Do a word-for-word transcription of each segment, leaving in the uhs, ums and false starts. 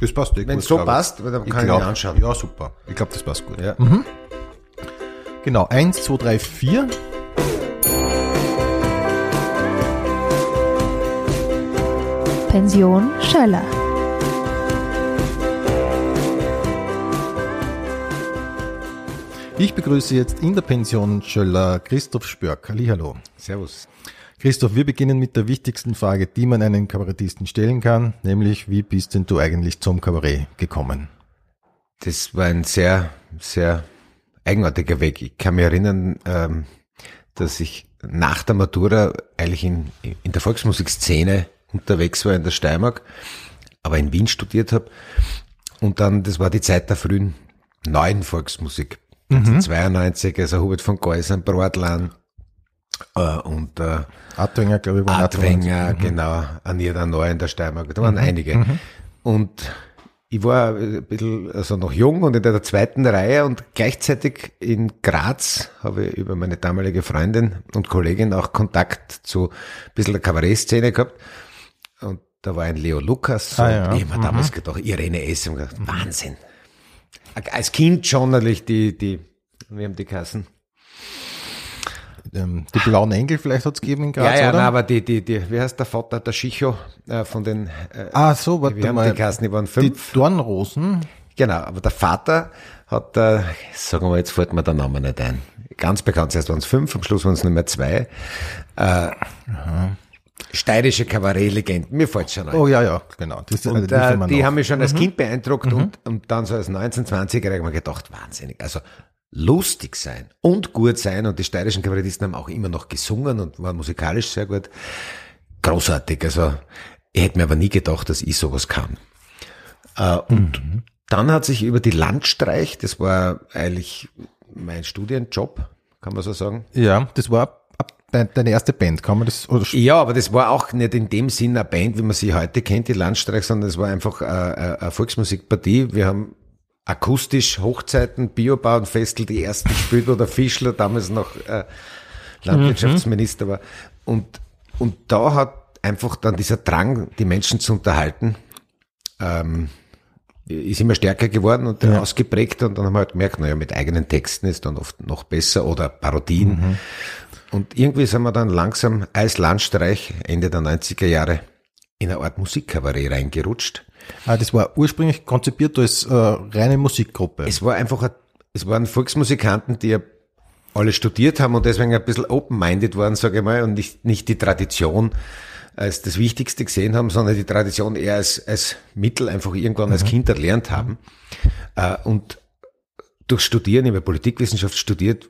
Das passt eh Wenn gut, es so glaub ich. passt, dann Ich kann ich, glaub, mir anschauen. Ja, super. Ich glaube, das passt gut. Ja. Mhm. Genau, eins, zwei, drei, vier. Pension Schöller. Ich begrüße jetzt in der Pension Schöller Christoph Spörk. Hallihallo. Servus. Christoph, wir beginnen mit der wichtigsten Frage, die man einem Kabarettisten stellen kann, nämlich, wie bist denn du eigentlich zum Kabarett gekommen? Das war ein sehr, sehr eigenartiger Weg. Ich kann mich erinnern, ähm, dass ich nach der Matura eigentlich in, in der Volksmusikszene unterwegs war in der Steiermark, aber in Wien studiert habe. Und dann, das war die Zeit der frühen neuen Volksmusik. neunzehnhundertzweiundneunzig, also Hubert von Geusern, Brodlan äh, und äh, Adwenger, glaube ich, war Adwenger, mhm. genau, Anita Neu in der Steiermark, da waren mhm. einige. Mhm. Und ich war ein bisschen, also noch jung und in der zweiten Reihe und gleichzeitig in Graz habe ich über meine damalige Freundin und Kollegin auch Kontakt zu ein bisschen der Kabarettszene gehabt. Und da war ein Leo Lukas, so, ah, ja. und ich habe mir mhm. damals gedacht, Irene S. und gedacht, Wahnsinn. Als Kind schon natürlich die, die, wir haben die Kassen. Ähm, die blauen Engel vielleicht hat's gegeben in Graz, ja, ja, oder? Nein, aber die, die, die, wie heißt der Vater, der Schicho, äh, von den, äh, ah, so, warte wir haben mal. die Kassen, die waren Die fünf. Dornrosen. Genau, aber der Vater hat, äh, sagen wir mal, jetzt fällt mir der Name nicht ein. Ganz bekannt, zuerst waren es fünf, am Schluss waren es nur mehr zwei. Äh, steirische Kabarettlegenden, mir fällt schon ein. Oh ja, ja, genau. Das, Und also, die äh, fällt mir die noch. haben mich schon als Mhm. Kind beeindruckt Mhm. und, und dann so als neunzehn-, zwanzigjähriger habe ich mir gedacht, wahnsinnig. Also lustig sein und gut sein und die steirischen Kabarettisten haben auch immer noch gesungen und waren musikalisch sehr gut. Großartig, also ich hätte mir aber nie gedacht, dass ich sowas kann. Äh, und Mhm. dann hat sich über die Landstreich, das war eigentlich mein Studienjob, kann man so sagen. Ja, das war ab- de- deine erste Band, kann man das? Oder Ja, aber das war auch nicht in dem Sinn eine Band, wie man sie heute kennt, die Landstreich, sondern es war einfach eine, eine Volksmusikpartie. Wir haben akustisch Hochzeiten, Biobauernfestel, die ersten gespielt, wo der Fischler damals noch äh, Landwirtschaftsminister war. Und, und da hat einfach dann dieser Drang, die Menschen zu unterhalten, ähm, ist immer stärker geworden und Ja. ausgeprägt. Und dann haben wir halt gemerkt, naja, mit eigenen Texten ist dann oft noch besser oder Parodien. Mhm. Und irgendwie sind wir dann langsam als Landstreich Ende der neunziger Jahre in eine Art Musikkabarett reingerutscht. Ah, das war ursprünglich konzipiert als äh, reine Musikgruppe. Es war einfach, ein, es waren Volksmusikanten, die ja alle studiert haben und deswegen ein bisschen open-minded waren, sage ich mal, und nicht, nicht die Tradition als das Wichtigste gesehen haben, sondern die Tradition eher als, als Mittel einfach irgendwann Mhm. als Kind erlernt haben. Äh, und durch Studieren, ich habe Politikwissenschaft studiert,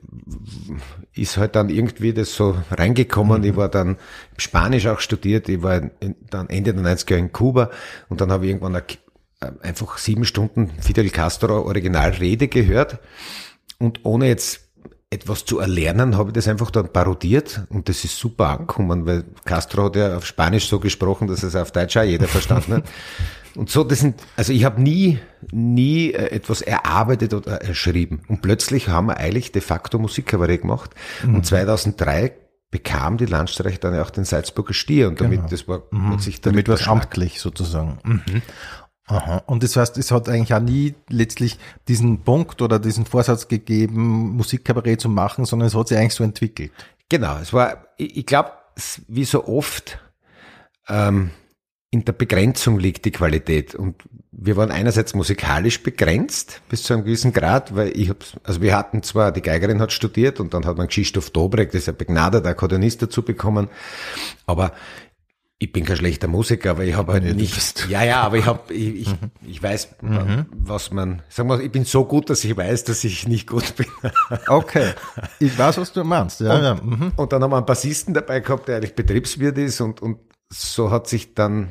ist halt dann irgendwie das so reingekommen. Mhm. Ich war dann Spanisch auch studiert, ich war in, dann Ende der neunziger Jahre in Kuba und dann habe ich irgendwann eine, einfach sieben Stunden Fidel Castro Originalrede gehört und ohne jetzt etwas zu erlernen, habe ich das einfach dann parodiert und das ist super angekommen, weil Castro hat ja auf Spanisch so gesprochen, dass es auf Deutsch auch jeder verstanden hat. Und so, das sind, also ich habe nie, nie etwas erarbeitet oder erschrieben. Und plötzlich haben wir eigentlich de facto Musikkabarett gemacht. Mhm. Und zweitausenddrei bekam die Landstreich dann auch den Salzburger Stier und damit, Genau. das war Mhm. plötzlich der Damit war es Ritterschlag. amtlich sozusagen. Mhm. Aha. Und das heißt, es hat eigentlich auch nie letztlich diesen Punkt oder diesen Vorsatz gegeben, Musikkabarett zu machen, sondern es hat sich eigentlich so entwickelt. Genau, es war, ich, ich glaube, wie so oft, ähm, in der Begrenzung liegt die Qualität. Und wir waren einerseits musikalisch begrenzt bis zu einem gewissen Grad, weil ich hab's, also wir hatten zwar, die Geigerin hat studiert und dann hat man Krzysztof Dobrek, das ist ein begnadeter Akkordeonist, dazu bekommen, aber ich bin kein schlechter Musiker, aber ich habe halt Nee, du nicht, bist- ja, ja, aber ich habe, ich, ich, Mhm. ich weiß, was man, sagen wir, ich bin so gut, dass ich weiß, dass ich nicht gut bin. Okay, ich weiß, was du meinst. Ja, Und, ja. Mhm. und dann haben wir einen Bassisten dabei gehabt, der eigentlich Betriebswirt ist und, und so hat sich dann,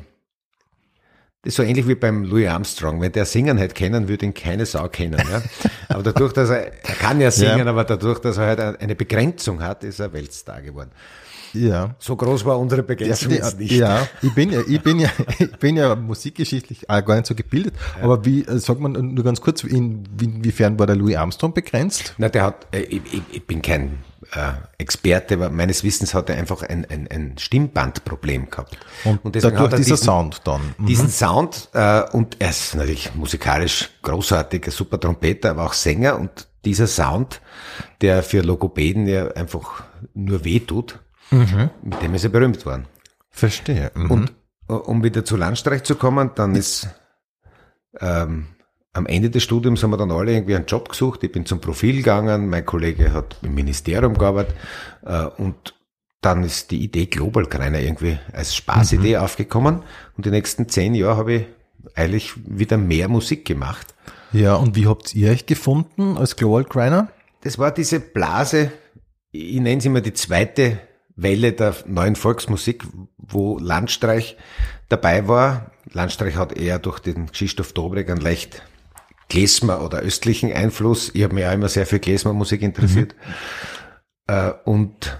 das ist so ähnlich wie beim Louis Armstrong. Wenn der singen hätte kennen, würde ihn keine Sau kennen. Ja? Aber dadurch, dass er, er kann ja singen, Ja. aber dadurch, dass er halt eine Begrenzung hat, ist er Weltstar geworden. Ja. So groß war unsere Begeisterung Ja, jetzt nicht. Ja, ich bin ja, ich bin ja, ich bin ja musikgeschichtlich äh, gar nicht so gebildet. Ja. Aber wie, äh, sagt man nur ganz kurz, in, inwiefern war der Louis Armstrong begrenzt? Na, der hat, äh, ich, ich bin kein äh, Experte, aber meines Wissens hat er einfach ein, ein, ein Stimmbandproblem gehabt. Und, und deswegen hat er dieser diesen, Sound dann. Mhm. Diesen Sound, äh, und er ist natürlich musikalisch großartig, ein super Trompeter, aber auch Sänger, und dieser Sound, der für Logopäden ja einfach nur weh tut, mhm. mit dem ist er berühmt worden. Verstehe. Mhm. Und um wieder zu Landstreich zu kommen, dann ist ähm, am Ende des Studiums haben wir dann alle irgendwie einen Job gesucht. Ich bin zum Profil gegangen, mein Kollege hat im Ministerium gearbeitet, äh, und dann ist die Idee Global Greiner irgendwie als Spaßidee mhm. aufgekommen, und die nächsten zehn Jahre habe ich eigentlich wieder mehr Musik gemacht. Ja, und wie habt ihr euch gefunden als Global Greiner? Das war diese Blase, ich nenne sie immer die zweite Welle der neuen Volksmusik, wo Landstreich dabei war. Landstreich hat eher durch den Krzysztof Dobrek einen leicht Klezmer oder östlichen Einfluss. Ich habe mich auch immer sehr für Klezmer-Musik interessiert. Mhm. Äh, und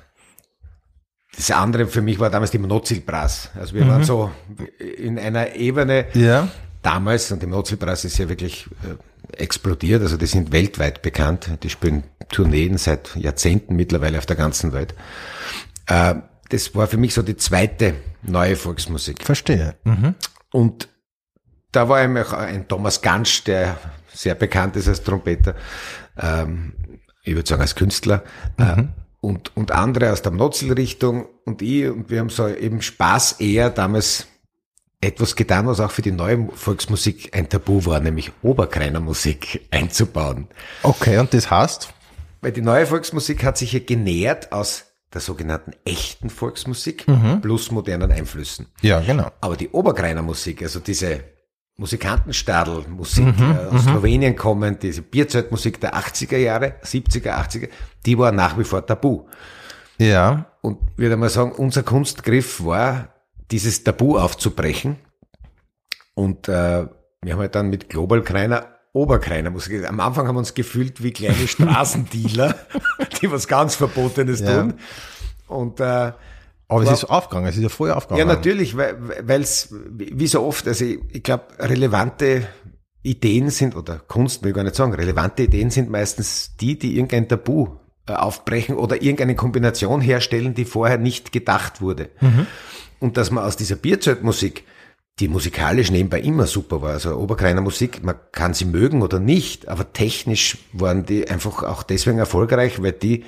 das andere für mich war damals die Mnozil-Brass. Also wir mhm. waren so in einer Ebene ja. damals, und die Mnozil-Brass ist ja wirklich äh, explodiert. Also die sind weltweit bekannt. Die spielen Tourneen seit Jahrzehnten mittlerweile auf der ganzen Welt. Äh, das war für mich so die zweite neue Volksmusik. Verstehe. Mhm. Und da war eben auch ein Thomas Gansch, der sehr bekannt ist als Trompeter, ähm, ich würde sagen als Künstler, mhm. äh, und, und andere aus der Mnozil-Richtung und ich, und wir haben so eben Spaß eher damals etwas getan, was auch für die neue Volksmusik ein Tabu war, nämlich Oberkreiner Musik einzubauen. Okay, und das heißt? Weil die neue Volksmusik hat sich ja genährt aus der sogenannten echten Volksmusik mhm. plus modernen Einflüssen. Ja, genau. Aber die Oberkreiner Musik, also diese Musikantenstadl-Musik, mhm, äh, aus Slowenien kommend, diese Bierzeltmusik der achtziger Jahre, siebziger, achtziger, die war nach wie vor tabu. Ja. Und ich würde mal sagen, unser Kunstgriff war, dieses Tabu aufzubrechen. Und äh, wir haben halt dann mit Global Greiner Oberkreiner Musik. Am Anfang haben wir uns gefühlt wie kleine Straßendealer, die was ganz Verbotenes ja. tun. Und äh, aber es ist aufgegangen, es ist ja vorher aufgegangen. Ja, natürlich, weil es, wie so oft, also ich, ich glaube, relevante Ideen sind, oder Kunst will ich gar nicht sagen, relevante Ideen sind meistens die, die irgendein Tabu äh, aufbrechen oder irgendeine Kombination herstellen, die vorher nicht gedacht wurde. Mhm. Und dass man aus dieser Bierzeltmusik, die musikalisch nebenbei immer super war, also Oberkreiner Musik, man kann sie mögen oder nicht, aber technisch waren die einfach auch deswegen erfolgreich, weil die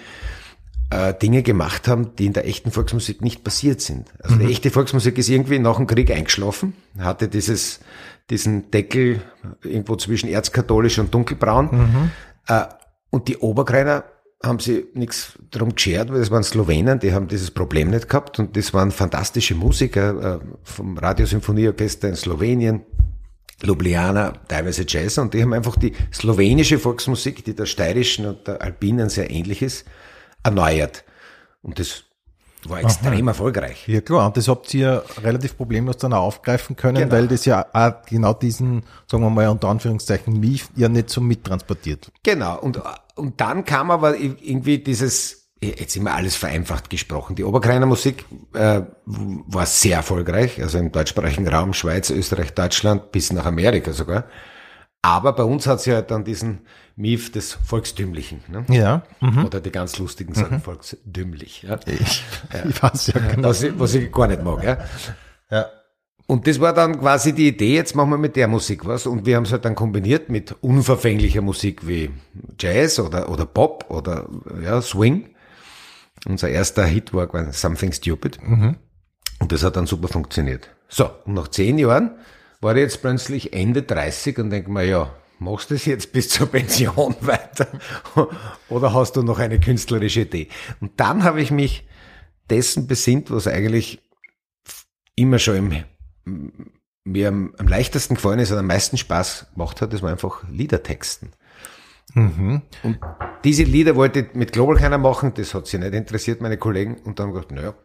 äh, Dinge gemacht haben, die in der echten Volksmusik nicht passiert sind. Also mhm. die echte Volksmusik ist irgendwie nach dem Krieg eingeschlafen, hatte dieses diesen Deckel irgendwo zwischen erzkatholisch und dunkelbraun. Mhm. Äh, und die Oberkreiner haben sie nichts drum geschert, weil das waren Slowenen, die haben dieses Problem nicht gehabt, und das waren fantastische Musiker äh, vom Radiosymphonieorchester in Slowenien, Ljubljana, teilweise Jazz, und die haben einfach die slowenische Volksmusik, die der steirischen und der alpinen sehr ähnlich ist, erneuert. Und das war extrem Aha. erfolgreich. Ja klar, und das habt ihr relativ problemlos dann auch aufgreifen können, genau. weil das ja auch genau diesen, sagen wir mal unter Anführungszeichen, Mief ja nicht so mittransportiert. Genau, und, und dann kam aber irgendwie dieses, jetzt immer alles vereinfacht gesprochen, die Oberkreiner Musik äh, war sehr erfolgreich, also im deutschsprachigen Raum, Schweiz, Österreich, Deutschland, bis nach Amerika sogar. Aber bei uns hat es ja dann diesen Mief des Volkstümlichen. Ne? Ja. Mhm. Oder die ganz lustigen sagen mhm. volkstümlich. Ja? Ich, ich weiß ja genau. Was ich, was ich gar nicht mag. Ja? Ja. Und das war dann quasi die Idee, jetzt machen wir mit der Musik was. Und wir haben es halt dann kombiniert mit unverfänglicher Musik wie Jazz oder, oder Pop oder ja, Swing. Unser erster Hit war Something Stupid. Mhm. Und das hat dann super funktioniert. So, und nach zehn Jahren war ich jetzt plötzlich Ende dreißig und denke mir, ja, machst du das jetzt bis zur Pension weiter oder hast du noch eine künstlerische Idee? Und dann habe ich mich dessen besinnt, was eigentlich immer schon im, mir am, am leichtesten gefallen ist und am meisten Spaß gemacht hat, das war einfach Liedertexten. Mhm. Und diese Lieder wollte ich mit Global keiner machen, das hat sie nicht interessiert, meine Kollegen, und dann habe ich gedacht, naja,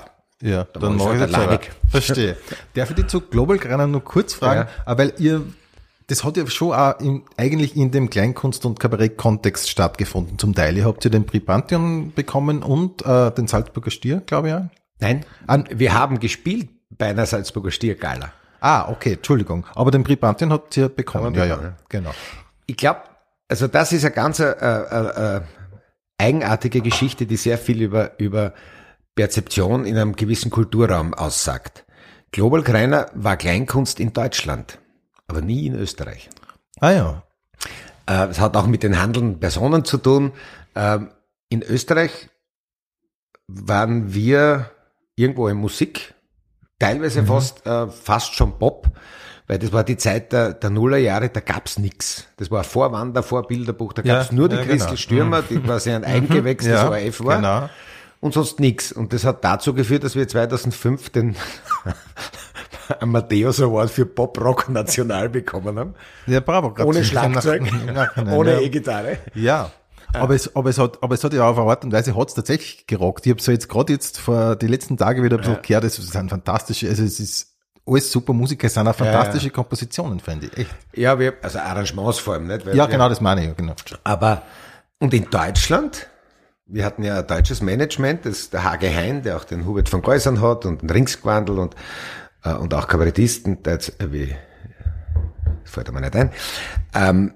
ja, dann, dann mache ich das selber. Verstehe. Darf ich dich zu Global Greiner nur kurz fragen, ja. weil ihr das hat ja schon auch in, eigentlich in dem Kleinkunst- und Kabarett-Kontext stattgefunden zum Teil. Ihr habt ja den Prix Pantheon bekommen und äh, den Salzburger Stier, glaube ich. Ja. Nein, An, wir haben gespielt bei einer Salzburger Stiergala. Ah, okay, Entschuldigung. Aber den Prix Pantheon habt ihr bekommen. Ja, ja, genau. Ich glaube, also das ist eine ganz äh, äh, äh, eigenartige Geschichte, die sehr viel über über Perzeption in einem gewissen Kulturraum aussagt. Global Kreiner war Kleinkunst in Deutschland, aber nie in Österreich. Ah ja. Äh, es hat auch mit den handelnden Personen zu tun. Äh, in Österreich waren wir irgendwo in Musik, teilweise mhm. fast äh, fast schon Pop, weil das war die Zeit der, der Nullerjahre, da gab's nix. Das war vor Wander, vor Bilderbuch, da gab's ja, nur die ja, Christel genau. Stürmer, die quasi ein Eigengewächs des ja, O R F war. Genau. Und sonst nix. Und das hat dazu geführt, dass wir zweitausendfünf den Amadeus Award für Pop-Rock National bekommen haben. Ja, bravo. Ohne Schlagzeug, nach, nach, ohne ja. E-Gitarre. Ja. Aber es, aber es hat, aber es hat ja auf eine Art und Weise hat's tatsächlich gerockt. Ich habe so jetzt gerade jetzt vor die letzten Tage wieder ein bisschen ja. gehört, es sind fantastische, also es ist alles super Musiker, es sind auch fantastische ja, ja. Kompositionen, finde ich. Echt. Ja, wir, also Arrangements vor allem, nicht? Weil ja, wir, genau, das meine ich, genau. Aber, und in Deutschland, wir hatten ja ein deutsches Management, das ist der Hage Hein, der auch den Hubert von Geusern hat und den Ringsgwandl und, äh, und auch Kabarettisten, der jetzt, äh, wie, das fällt mir nicht ein, ähm,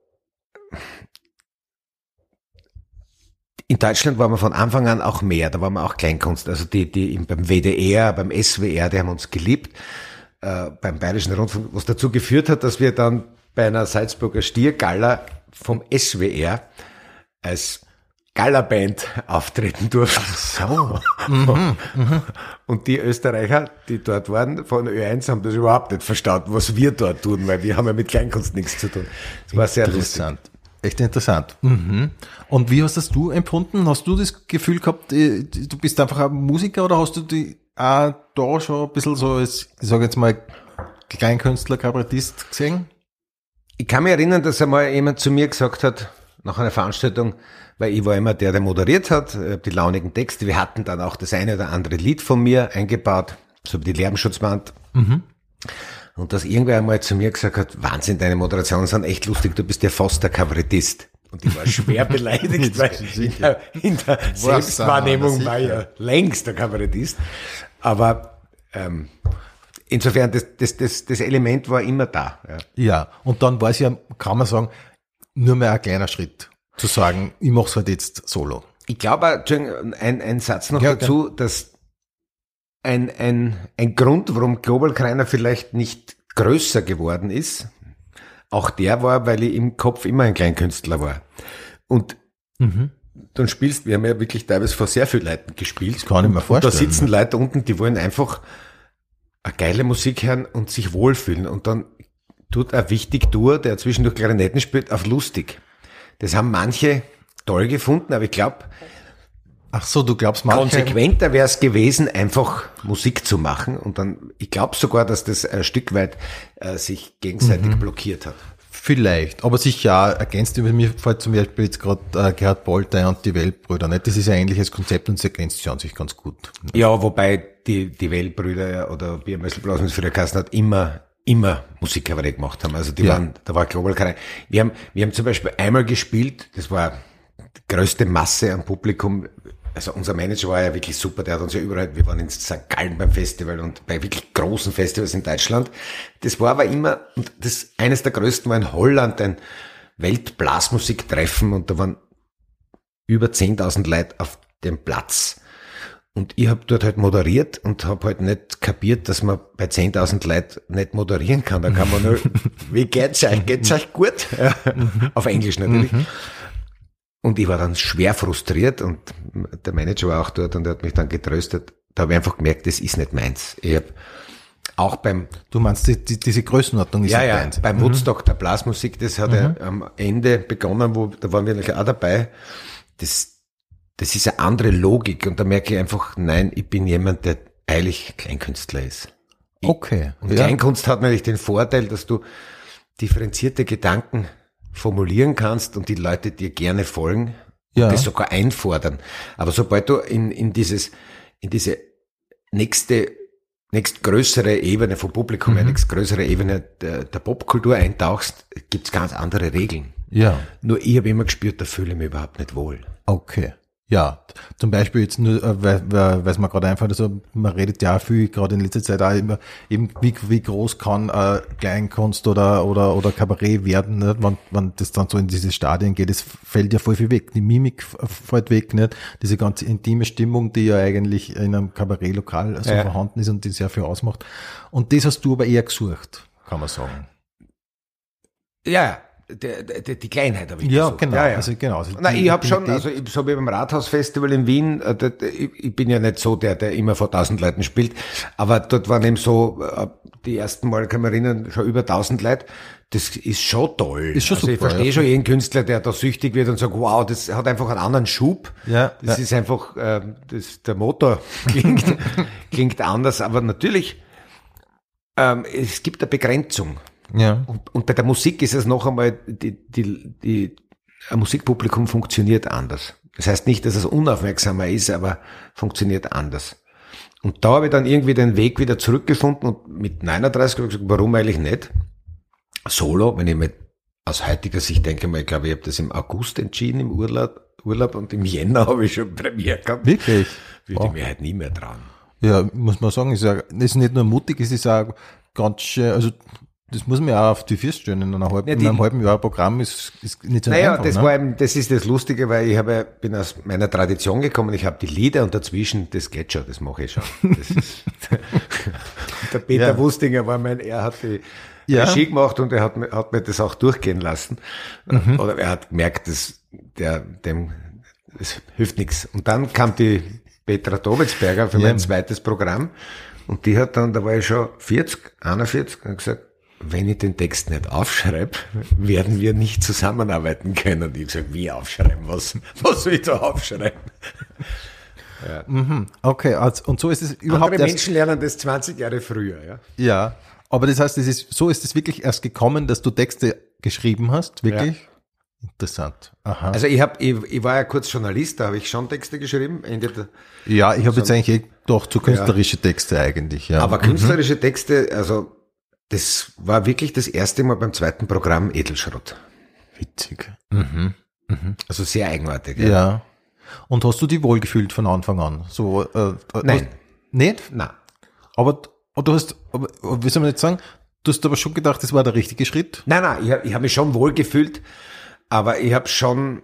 in Deutschland war man von Anfang an auch mehr, da war man auch Kleinkunst. Also die, die beim W D R, beim S W R, die haben uns geliebt, äh, beim Bayerischen Rundfunk, was dazu geführt hat, dass wir dann bei einer Salzburger Stiergala vom S W R als Gala-Band auftreten durften. Ach so. mhm, mhm. Und die Österreicher, die dort waren, von Ö eins, haben das überhaupt nicht verstanden, was wir dort tun, weil wir haben ja mit Kleinkunst nichts zu tun. Das war sehr interessant. Lustig. Echt interessant. Mhm. Und wie hast das du empfunden? Hast du das Gefühl gehabt, du bist einfach ein Musiker oder hast du die auch da schon ein bisschen so als, ich sage jetzt mal, Kleinkünstler, Kabarettist gesehen? Ich kann mich erinnern, dass einmal jemand zu mir gesagt hat, nach einer Veranstaltung, weil ich war immer der, der moderiert hat, die launigen Texte. Wir hatten dann auch das eine oder andere Lied von mir eingebaut, so die Lärmschutzwand. Mhm. Und dass irgendwer einmal zu mir gesagt hat, Wahnsinn, deine Moderationen sind echt lustig, du bist ja fast der Kabarettist. Und ich war schwer beleidigt, weil in der, in der Selbstwahrnehmung war ich ja längst der Kabarettist. Aber ähm, insofern, das, das, das, das Element war immer da. Ja. ja, und dann war es ja, kann man sagen, nur mehr ein kleiner Schritt, zu sagen, ich mache es halt jetzt solo. Ich glaube, ein, ein Satz noch ja, dazu, okay. dass Ein, ein, ein Grund, warum Global Kreiner vielleicht nicht größer geworden ist, auch der war, weil ich im Kopf immer ein Kleinkünstler war. Und mhm. dann spielst, wir haben ja wirklich teilweise vor sehr vielen Leuten gespielt. Das kann ich mir vorstellen. Und da sitzen Leute unten, die wollen einfach eine geile Musik hören und sich wohlfühlen. Und dann tut ein wichtig Tour, der zwischendurch Klarinetten spielt, auf lustig. Das haben manche toll gefunden, aber ich glaube, Ach so, du glaubst manche... Konsequenter wäre es gewesen, einfach Musik zu machen. Und dann, ich glaube sogar, dass das ein Stück weit äh, sich gegenseitig mhm. blockiert hat. Vielleicht, aber sicher auch ergänzt. Über mir fällt zum Beispiel jetzt gerade äh, Gerhard Polter und die Weltbrüder. Nicht? Das ist ein ähnliches Konzept und es ergänzt sich an sich ganz gut. Ja, wobei die die Weltbrüder oder Biermessel für der Kasten hat immer immer Musikkabarett gemacht haben. Also die ja. waren, da war Global Kreiner. Wir haben wir haben zum Beispiel einmal gespielt. Das war die größte Masse am Publikum. Also unser Manager war ja wirklich super, der hat uns ja überall, wir waren in Sankt Gallen beim Festival und bei wirklich großen Festivals in Deutschland. Das war aber immer, und das eines der größten war in Holland, ein Weltblasmusiktreffen und da waren über zehntausend Leute auf dem Platz. Und ich habe dort halt moderiert und habe halt nicht kapiert, dass man bei zehntausend Leuten nicht moderieren kann. Da kann man nur, wie geht's euch? Geht's euch gut? Ja, auf Englisch natürlich. Und ich war dann schwer frustriert und der Manager war auch dort und er hat mich dann getröstet. Da habe ich einfach gemerkt, das ist nicht meins. Ich habe auch beim... Du meinst, die, die, diese Größenordnung ist ja, nicht ja, meins? Beim mhm. Woodstock der Blasmusik, das hat mhm. ja am Ende begonnen, wo da waren wir natürlich auch dabei. Das, das ist eine andere Logik und da merke ich einfach, nein, ich bin jemand, der eigentlich Kleinkünstler ist. Ich, okay. Und ja. Kleinkunst hat natürlich den Vorteil, dass du differenzierte Gedanken formulieren kannst und die Leute dir gerne folgen und ja. das sogar einfordern. Aber sobald du in, in dieses, in diese nächste nächstgrößere Ebene vom Publikum, Mhm. eine nächstgrößere Ebene der, der Popkultur eintauchst, gibt's ganz andere Regeln. Ja. Nur ich habe immer gespürt, da fühle ich mich überhaupt nicht wohl. Okay. Ja, zum Beispiel jetzt nur, äh, weil, weil weil es mir gerade einfällt, also man redet ja auch viel, gerade in letzter Zeit auch immer, eben wie, wie groß kann äh, Kleinkunst oder oder oder Kabarett werden, nicht? Wenn, wenn das dann so in diese Stadien geht, es fällt ja voll viel weg. Die Mimik f- fällt weg, nicht? Diese ganze intime Stimmung, die ja eigentlich in einem Kabarettlokal so Ja. vorhanden ist und die sehr viel ausmacht. Und das hast du aber eher gesucht, kann man sagen. Ja, der, der, die Kleinheit habe ich Ja, gesucht. genau. Ja, ja. Also genau. Also Nein, die ich habe schon, Intimität- also ich, so wie beim Rathausfestival in Wien, äh, das, ich, ich bin ja nicht so der, der immer vor tausend Leuten spielt, aber dort waren eben so, äh, die ersten Mal, kann man erinnern, schon über tausend Leute. Das ist schon toll. Ist schon also ich super, verstehe ja. schon jeden Künstler, der da süchtig wird und sagt, wow, das hat einfach einen anderen Schub. Ja, Das ja. ist einfach, äh, das, der Motor klingt, klingt anders, aber natürlich, ähm, es gibt eine Begrenzung. Ja. Und, und bei der Musik ist es noch einmal, die, die, die, ein Musikpublikum funktioniert anders. Das heißt nicht, dass es unaufmerksamer ist, aber funktioniert anders. Und da habe ich dann irgendwie den Weg wieder zurückgefunden und mit neununddreißig habe ich gesagt, warum eigentlich nicht? Solo, wenn ich mir aus heutiger Sicht denke, mal, ich glaube, ich habe das im August entschieden, im Urlaub, Urlaub und im Jänner habe ich schon Premiere gehabt. Wirklich? Würde Wow. ich mir halt nie mehr trauen. Ja, muss man sagen, ist ja, ist nicht nur mutig, es ist auch ganz schön, also, das muss man ja auch auf die Füße stellen. In, einer halben, Ja, die- in einem halben Jahr Programm ist, ist nicht so Naja, einfach. das ne? war eben, das ist das Lustige, weil ich habe, bin aus meiner Tradition gekommen, ich habe die Lieder und dazwischen, das geht schon, das mache ich schon. Das ist, der Peter Ja. Wustinger war mein, er hat die Ja. Regie gemacht und er hat, mir- hat mir das auch durchgehen lassen. Mhm. Oder er hat gemerkt, dass der, dem, das hilft nichts. Und dann kam die Petra Dowitzberger für Ja. mein zweites Programm und die hat dann, da war ich schon vierzig, einundvierzig, und gesagt, wenn ich den Text nicht aufschreibe, werden wir nicht zusammenarbeiten können. Ich habe gesagt, wie aufschreiben? Was, was soll ich da aufschreiben? Okay, also, und so ist es überhaupt Andere erst, Menschen lernen das zwanzig Jahre früher. Ja. ja, aber das heißt, es ist, so ist es wirklich erst gekommen, dass du Texte geschrieben hast, wirklich? Interessant. Aha. Also ich, hab, ich, ich war ja kurz Journalist, da habe ich schon Texte geschrieben. Ende der, ja, ich habe jetzt eigentlich eh doch zu künstlerische Texte eigentlich, ja. aber künstlerische Texte, also das war wirklich das erste Mal beim zweiten Programm Edelschrott. Witzig. Mhm. Also sehr eigenartig. Ja. Und hast du dich wohlgefühlt von Anfang an? So, äh, Nein. Hast, nicht? Na, Aber, aber du hast, aber, wie soll man jetzt sagen, du hast aber schon gedacht, das war der richtige Schritt? nein, nein, ich habe ich hab mich schon wohl gefühlt, aber ich habe schon,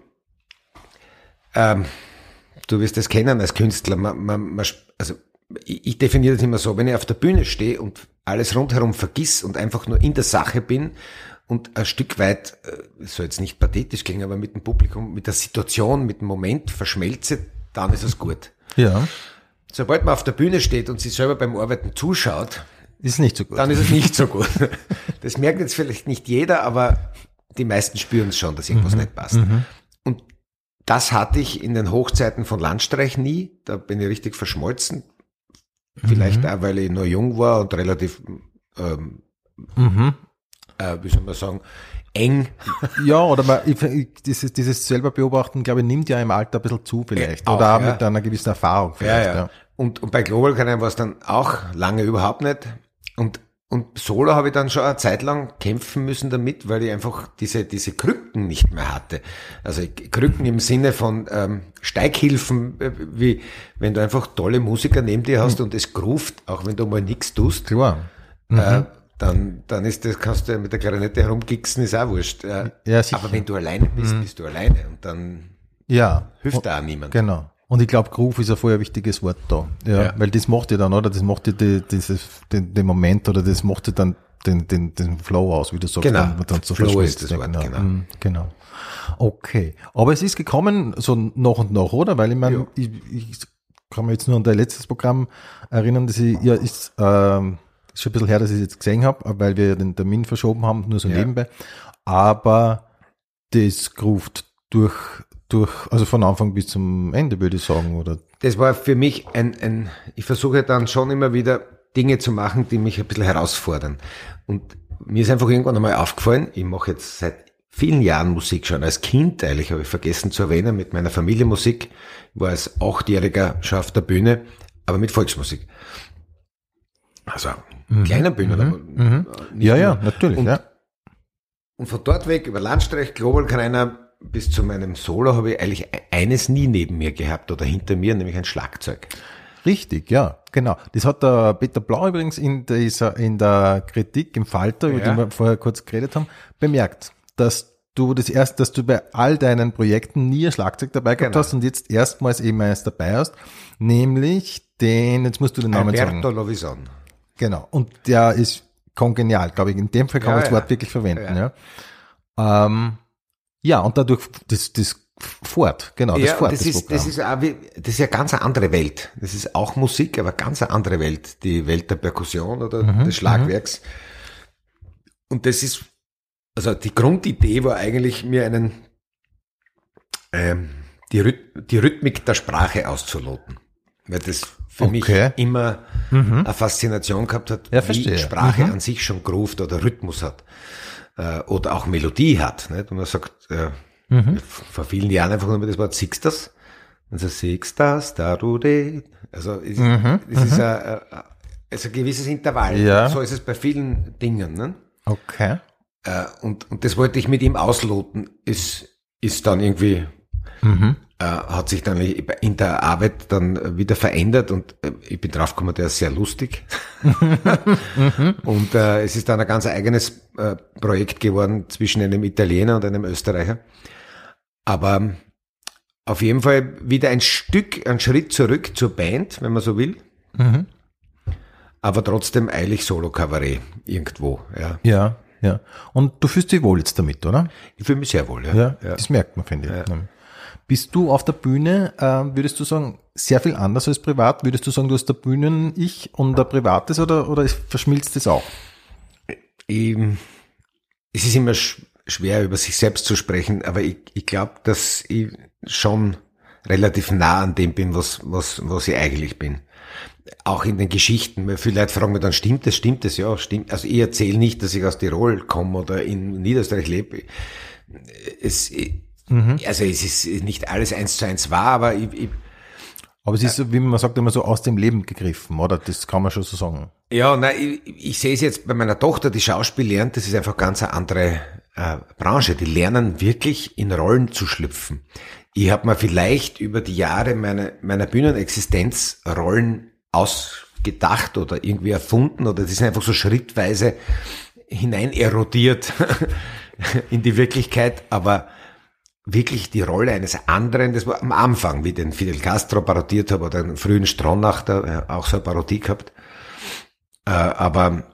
ähm, du wirst das kennen als Künstler, man, man, man, also ich, ich definiere das immer so, wenn ich auf der Bühne stehe und alles rundherum vergiss und einfach nur in der Sache bin und ein Stück weit, äh, soll jetzt nicht pathetisch klingen, aber mit dem Publikum, mit der Situation, mit dem Moment verschmelze, dann ist es gut. Ja. Sobald man auf der Bühne steht und sich selber beim Arbeiten zuschaut, Ist nicht so gut. dann ist es nicht so gut. Das merkt jetzt vielleicht nicht jeder, aber die meisten spüren es schon, dass irgendwas nicht passt. Und das hatte ich in den Hochzeiten von Landstreich nie. Da bin ich richtig verschmolzen. Vielleicht auch, weil ich noch jung war und relativ, ähm, Mhm. äh, wie soll man sagen, eng. Ja, oder man, ich, ich, dieses, dieses selber beobachten, glaube ich, nimmt ja im Alter ein bisschen zu vielleicht. Äh, auch, oder auch ja. mit einer gewissen Erfahrung vielleicht. Ja, Und, und bei Global Canine war es dann auch lange überhaupt nicht. Und, und Solo habe ich dann schon eine Zeit lang kämpfen müssen damit, weil ich einfach diese, diese Krücken nicht mehr hatte. Also Krücken im Sinne von ähm, Steighilfen, äh, wie wenn du einfach tolle Musiker neben dir hast und es groovt, auch wenn du mal nichts tust. Klar. Äh, dann, dann ist das, kannst du ja mit der Klarinette herumgixen, ist auch wurscht. Äh, Ja, sicher. aber wenn du alleine bist, bist du alleine und dann Ja. hilft da auch niemand. Genau. Und ich glaube, Groove ist ein voll ein wichtiges Wort da. Ja, Ja. weil das macht ja dann, oder? Das macht ja die, dieses, den, den Moment, oder das macht ja dann den, den, den Flow aus, wie du sagst. Genau. Dann, dann so Flow verschmilzt. ist das Wort, genau. genau. Mm, genau. Okay. Aber es ist gekommen, so nach und nach, oder? Weil ich meine, Ja. ich, ich kann mich jetzt nur an dein letztes Programm erinnern, dass ich, ja, ist, ähm, ist schon ein bisschen her, dass ich es jetzt gesehen habe, weil wir den Termin verschoben haben, nur so Ja. nebenbei. Aber das groovt durch, durch, also von Anfang bis zum Ende, würde ich sagen, oder? Das war für mich ein, ein, ich versuche dann schon immer wieder Dinge zu machen, die mich ein bisschen herausfordern. Und mir ist einfach irgendwann einmal aufgefallen, ich mache jetzt seit vielen Jahren Musik schon. Als Kind eigentlich, habe ich vergessen zu erwähnen, mit meiner Familie Musik. Ich war als Achtjähriger schon auf der Bühne, aber mit Volksmusik. Also mhm. kleiner Bühnen. Mhm. Aber mhm. Ja, ja, natürlich. Und, ja. und von dort weg über Landstreich, Global Kreiner bis zu meinem Solo habe ich eigentlich eines nie neben mir gehabt oder hinter mir, nämlich ein Schlagzeug. Richtig, ja, genau. Das hat der Peter Blau übrigens in dieser, in der Kritik im Falter, über Ja. den wir vorher kurz geredet haben, bemerkt, dass du das erst, dass du bei all deinen Projekten nie ein Schlagzeug dabei gehabt Genau. hast und jetzt erstmals eben eines dabei hast, nämlich den, jetzt musst du den Namen Alberto sagen. Lovison. Genau. Und der ist kongenial, glaube ich. In dem Fall kann Ja, man das ja. Wort wirklich verwenden, ja. Ja. Ähm, ja, und dadurch, das, das fort, genau, das Ja, fort, und das, das ist, Programm. das ist auch wie, das ist ja ganz eine andere Welt. Das ist auch Musik, aber ganz eine andere Welt. Die Welt der Perkussion oder Mhm, des Schlagwerks. Und das ist, also die Grundidee war eigentlich, mir einen, ähm, die, Rhyth- die Rhythmik der Sprache auszuloten. Weil das für Okay. mich immer Mhm. eine Faszination gehabt hat, Ja, wie verstehe. Sprache Mhm. an sich schon groovt oder Rhythmus hat. Äh, oder auch Melodie hat. Nicht? Und man sagt, äh, Mhm. vor vielen Jahren einfach nur das Wort Sixtas. Also Sixtas, da du de. Also es, Mhm, es ist ein, ein, also ein gewisses Intervall. Ja. So ist es bei vielen Dingen. Ne? Okay. Äh, und, und das wollte ich mit ihm ausloten. Es ist dann irgendwie, Mhm. äh, hat sich dann in der Arbeit dann wieder verändert und äh, ich bin draufgekommen, der ist sehr lustig. Und äh, es ist dann ein ganz eigenes äh, Projekt geworden zwischen einem Italiener und einem Österreicher. Aber auf jeden Fall wieder ein Stück, ein Schritt zurück zur Band, wenn man so will. Mhm. Aber trotzdem eilig Solo-Kabarett irgendwo. Ja. Ja, ja. Und du fühlst dich wohl jetzt damit, oder? Ich fühle mich sehr wohl. Ja. Ja, Ja. das merkt man, finde ich. Bist du auf der Bühne, äh, würdest du sagen, sehr viel anders als privat? Würdest du sagen, du hast der Bühnen-Ich und der Privates oder, oder verschmilzt das auch? Ich, es ist immer sch schwer, über sich selbst zu sprechen, aber ich, ich glaube, dass ich schon relativ nah an dem bin, was, was, was ich eigentlich bin. Auch in den Geschichten. Weil viele Leute fragen mich dann, stimmt das, stimmt das? Ja, stimmt. Also ich erzähle nicht, dass ich aus Tirol komme oder in Niederösterreich lebe. Es, mhm. Also es ist nicht alles eins zu eins wahr, aber ich, ich Aber es ist, so, wie man sagt, immer so aus dem Leben gegriffen, oder? Das kann man schon so sagen. Ja, nein, ich, ich sehe es jetzt bei meiner Tochter, die Schauspiel lernt, das ist einfach ganz eine andere äh, Branche. Die lernen wirklich in Rollen zu schlüpfen. Ich habe mir vielleicht über die Jahre meine, meiner Bühnenexistenz Rollen ausgedacht oder irgendwie erfunden oder die sind einfach so schrittweise hinein erodiert in die Wirklichkeit, aber wirklich die Rolle eines anderen, das war am Anfang, wie den Fidel Castro parodiert habe oder den frühen Stronach, der auch so eine Parodie gehabt. Äh, aber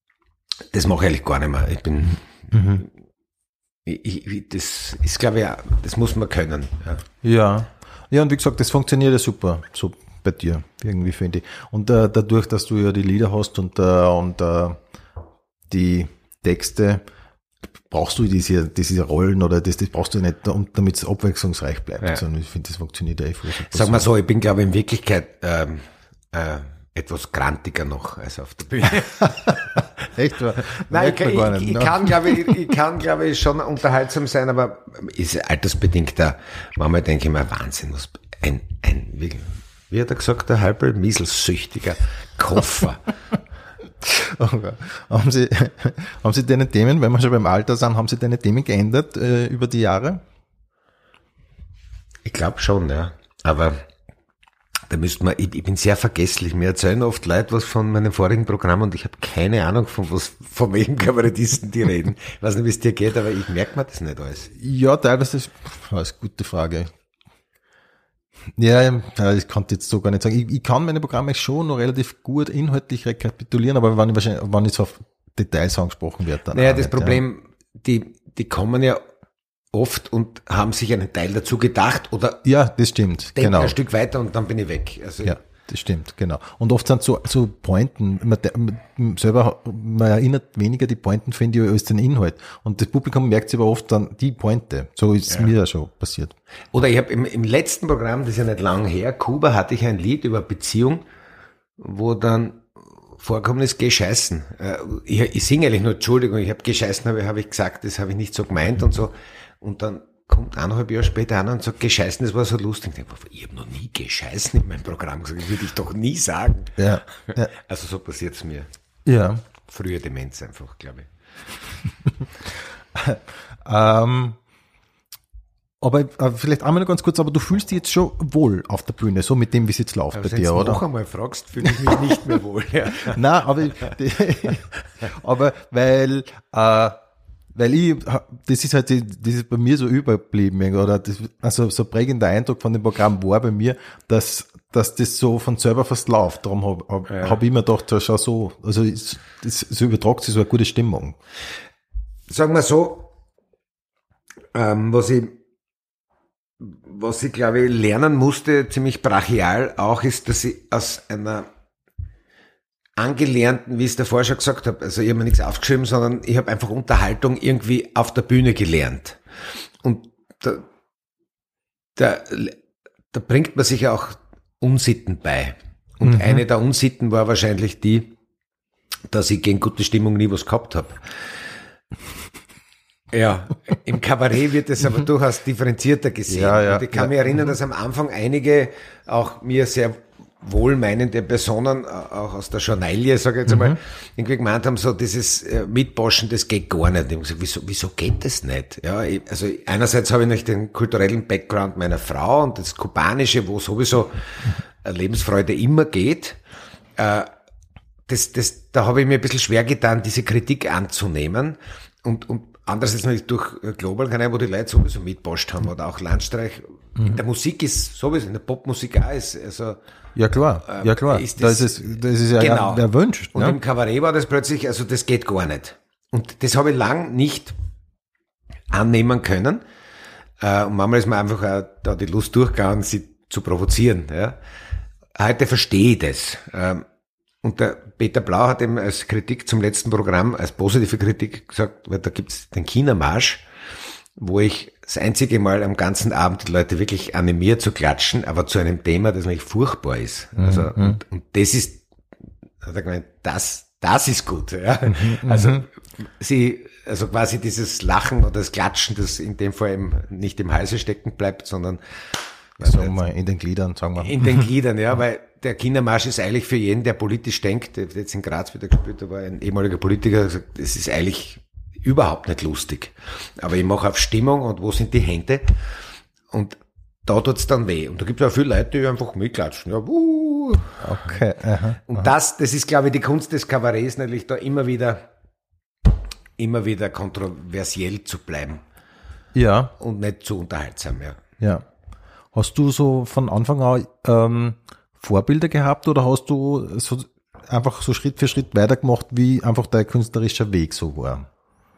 das mache ich eigentlich gar nicht mehr. Ich bin, mhm. ich, ich, das ist, glaube ich, das muss man können. Ja. Ja, ja, und wie gesagt, das funktioniert ja super, so bei dir, irgendwie finde ich. Und äh, dadurch, dass du ja die Lieder hast und, äh, und äh, die Texte, brauchst du diese, diese Rollen oder das, das brauchst du nicht, damit es abwechslungsreich bleibt. Ja. Sondern ich finde, das funktioniert eh voll super. Sag mal so, ich bin, glaube ich, in Wirklichkeit ähm, äh, etwas grantiger noch als auf der Bühne. Echt? Nein, ich, ich, nicht, ich, ne? kann, glaube ich, ich kann, glaube ich, schon unterhaltsam sein, aber ist altersbedingt da. Manchmal denke ich mir, Wahnsinn, was ein, ein, wie, wie hat er gesagt, der halbe mieselsüchtiger Koffer. Okay. Haben Sie, haben Sie deine Themen, wenn wir schon beim Alter sind, haben Sie deine Themen geändert äh, über die Jahre? Ich glaube schon, ja. Aber da müsste man, ich, ich bin sehr vergesslich. Mir erzählen oft Leute was von meinem vorigen Programm und ich habe keine Ahnung, von was, von welchem Kabarettisten die reden. Ich weiß nicht, wie es dir geht, aber ich merke mir das nicht alles. Ja, teilweise ist, das ist eine gute Frage. Ja, ja, ich kann jetzt so gar nicht sagen. Ich, ich kann meine Programme schon noch relativ gut inhaltlich rekapitulieren, aber wenn ich wahrscheinlich, wenn ich so auf Details angesprochen werde, dann. Naja, auch das nicht, Problem, ja. die, die kommen ja oft und haben sich einen Teil dazu gedacht oder ja, das stimmt, denken genau. ein Stück weiter und dann bin ich weg. Also ja, das stimmt, genau. Und oft sind so, so Pointen, man, man selber, man erinnert weniger die Pointen, finde ich, als den Inhalt. Und das Publikum merkt sich aber oft dann die Pointe. So ist es ja. mir ja schon passiert. Oder ich habe im, im letzten Programm, das ist ja nicht lang her, Kuba, hatte ich ein Lied über Beziehung, wo dann vorkommen ist, geh scheißen. Ich, ich singe eigentlich nur, Entschuldigung, ich habe gescheißen, habe hab ich gesagt, das habe ich nicht so gemeint und so. Und dann kommt eineinhalb Jahre später an und sagt, gescheißen, das war so lustig. Ich denke, ich habe noch nie gescheißen in meinem Programm gesagt, das würde ich doch nie sagen. Ja, ja. Also so passiert es mir. Ja. Frühe Demenz einfach, glaube ich. ähm, aber äh, vielleicht einmal noch ganz kurz, aber du fühlst dich jetzt schon wohl auf der Bühne, so mit dem, wie es jetzt läuft aber bei dir, oder? Wenn du noch einmal fragst, fühle ich mich nicht mehr wohl. Ja. Nein, aber, aber weil, äh, weil ich, das ist halt, das ist bei mir so überblieben, oder das, also so ein prägender Eindruck von dem Programm war bei mir, dass, dass das so von selber fast läuft. Darum habe hab, ja. hab ich mir gedacht, das schau so, also es, das, so übertragt sich so eine gute Stimmung. Sagen wir so, ähm, was ich, was ich glaube ich lernen musste, ziemlich brachial auch, ist, dass ich aus einer angelernten, wie ich es davor schon gesagt habe, also ich habe mir nichts aufgeschrieben, sondern ich habe einfach Unterhaltung irgendwie auf der Bühne gelernt. Und da, da, da bringt man sich auch Unsitten bei. Und mhm. eine der Unsitten war wahrscheinlich die, dass ich gegen gute Stimmung nie was gehabt habe. Ja, im Kabarett wird es aber durchaus differenzierter gesehen. Ja, ja, und ich kann ja. mich erinnern, dass am Anfang einige auch mir sehr wohlmeinende Personen, auch aus der Journalie, sage ich jetzt einmal, mhm. irgendwie gemeint haben, so dieses äh, Mitboschen, das geht gar nicht. Ich habe gesagt, wieso, wieso geht das nicht? Ja, ich, also einerseits habe ich noch den kulturellen Background meiner Frau und das Kubanische, wo sowieso Lebensfreude immer geht. Äh, das, das, da habe ich mir ein bisschen schwer getan, diese Kritik anzunehmen. Und, und andererseits natürlich durch Global Kanal, wo die Leute sowieso mitboscht haben, oder auch Landstreich. Mhm. In der Musik ist sowieso, in der Popmusik auch ist, also, ja klar, äh, ja klar, ist das, das, ist, das ist ja genau. erwünscht. Und ja. im Kabarett war das plötzlich, also das geht gar nicht. Und das habe ich lang nicht annehmen können. Äh, und manchmal ist mir einfach auch da die Lust durchgegangen, sie zu provozieren. Ja. Heute verstehe ich das. Ähm, Und der Peter Blau hat eben als Kritik zum letzten Programm, als positive Kritik gesagt, weil da gibt's den China-Marsch, wo ich das einzige Mal am ganzen Abend die Leute wirklich animiert zu klatschen, aber zu einem Thema, das eigentlich furchtbar ist. Mhm. Also, und, und das ist, hat er gemeint, das, das ist gut, ja. Mhm. Also, sie, also quasi dieses Lachen oder das Klatschen, das in dem Fall eben nicht im Halse stecken bleibt, sondern sagen wir in den Gliedern, sagen wir. In den Gliedern, ja, weil der Kindermarsch ist eigentlich für jeden, der politisch denkt, der jetzt in Graz wieder gespielt, da war ein ehemaliger Politiker, gesagt, das ist eigentlich überhaupt nicht lustig. Aber ich mache auf Stimmung und wo sind die Hände? Und da tut's dann weh. Und da gibt es auch viele Leute, die einfach mitklatschen. Ja, uh. Okay. Aha, und aha. das, das ist, glaube ich, die Kunst des Kabarets, natürlich da immer wieder, immer wieder kontroversiell zu bleiben. Ja. Und nicht zu unterhaltsam, ja. Ja. Hast du so von Anfang an ähm, Vorbilder gehabt oder hast du so einfach so Schritt für Schritt weitergemacht, wie einfach dein künstlerischer Weg so war?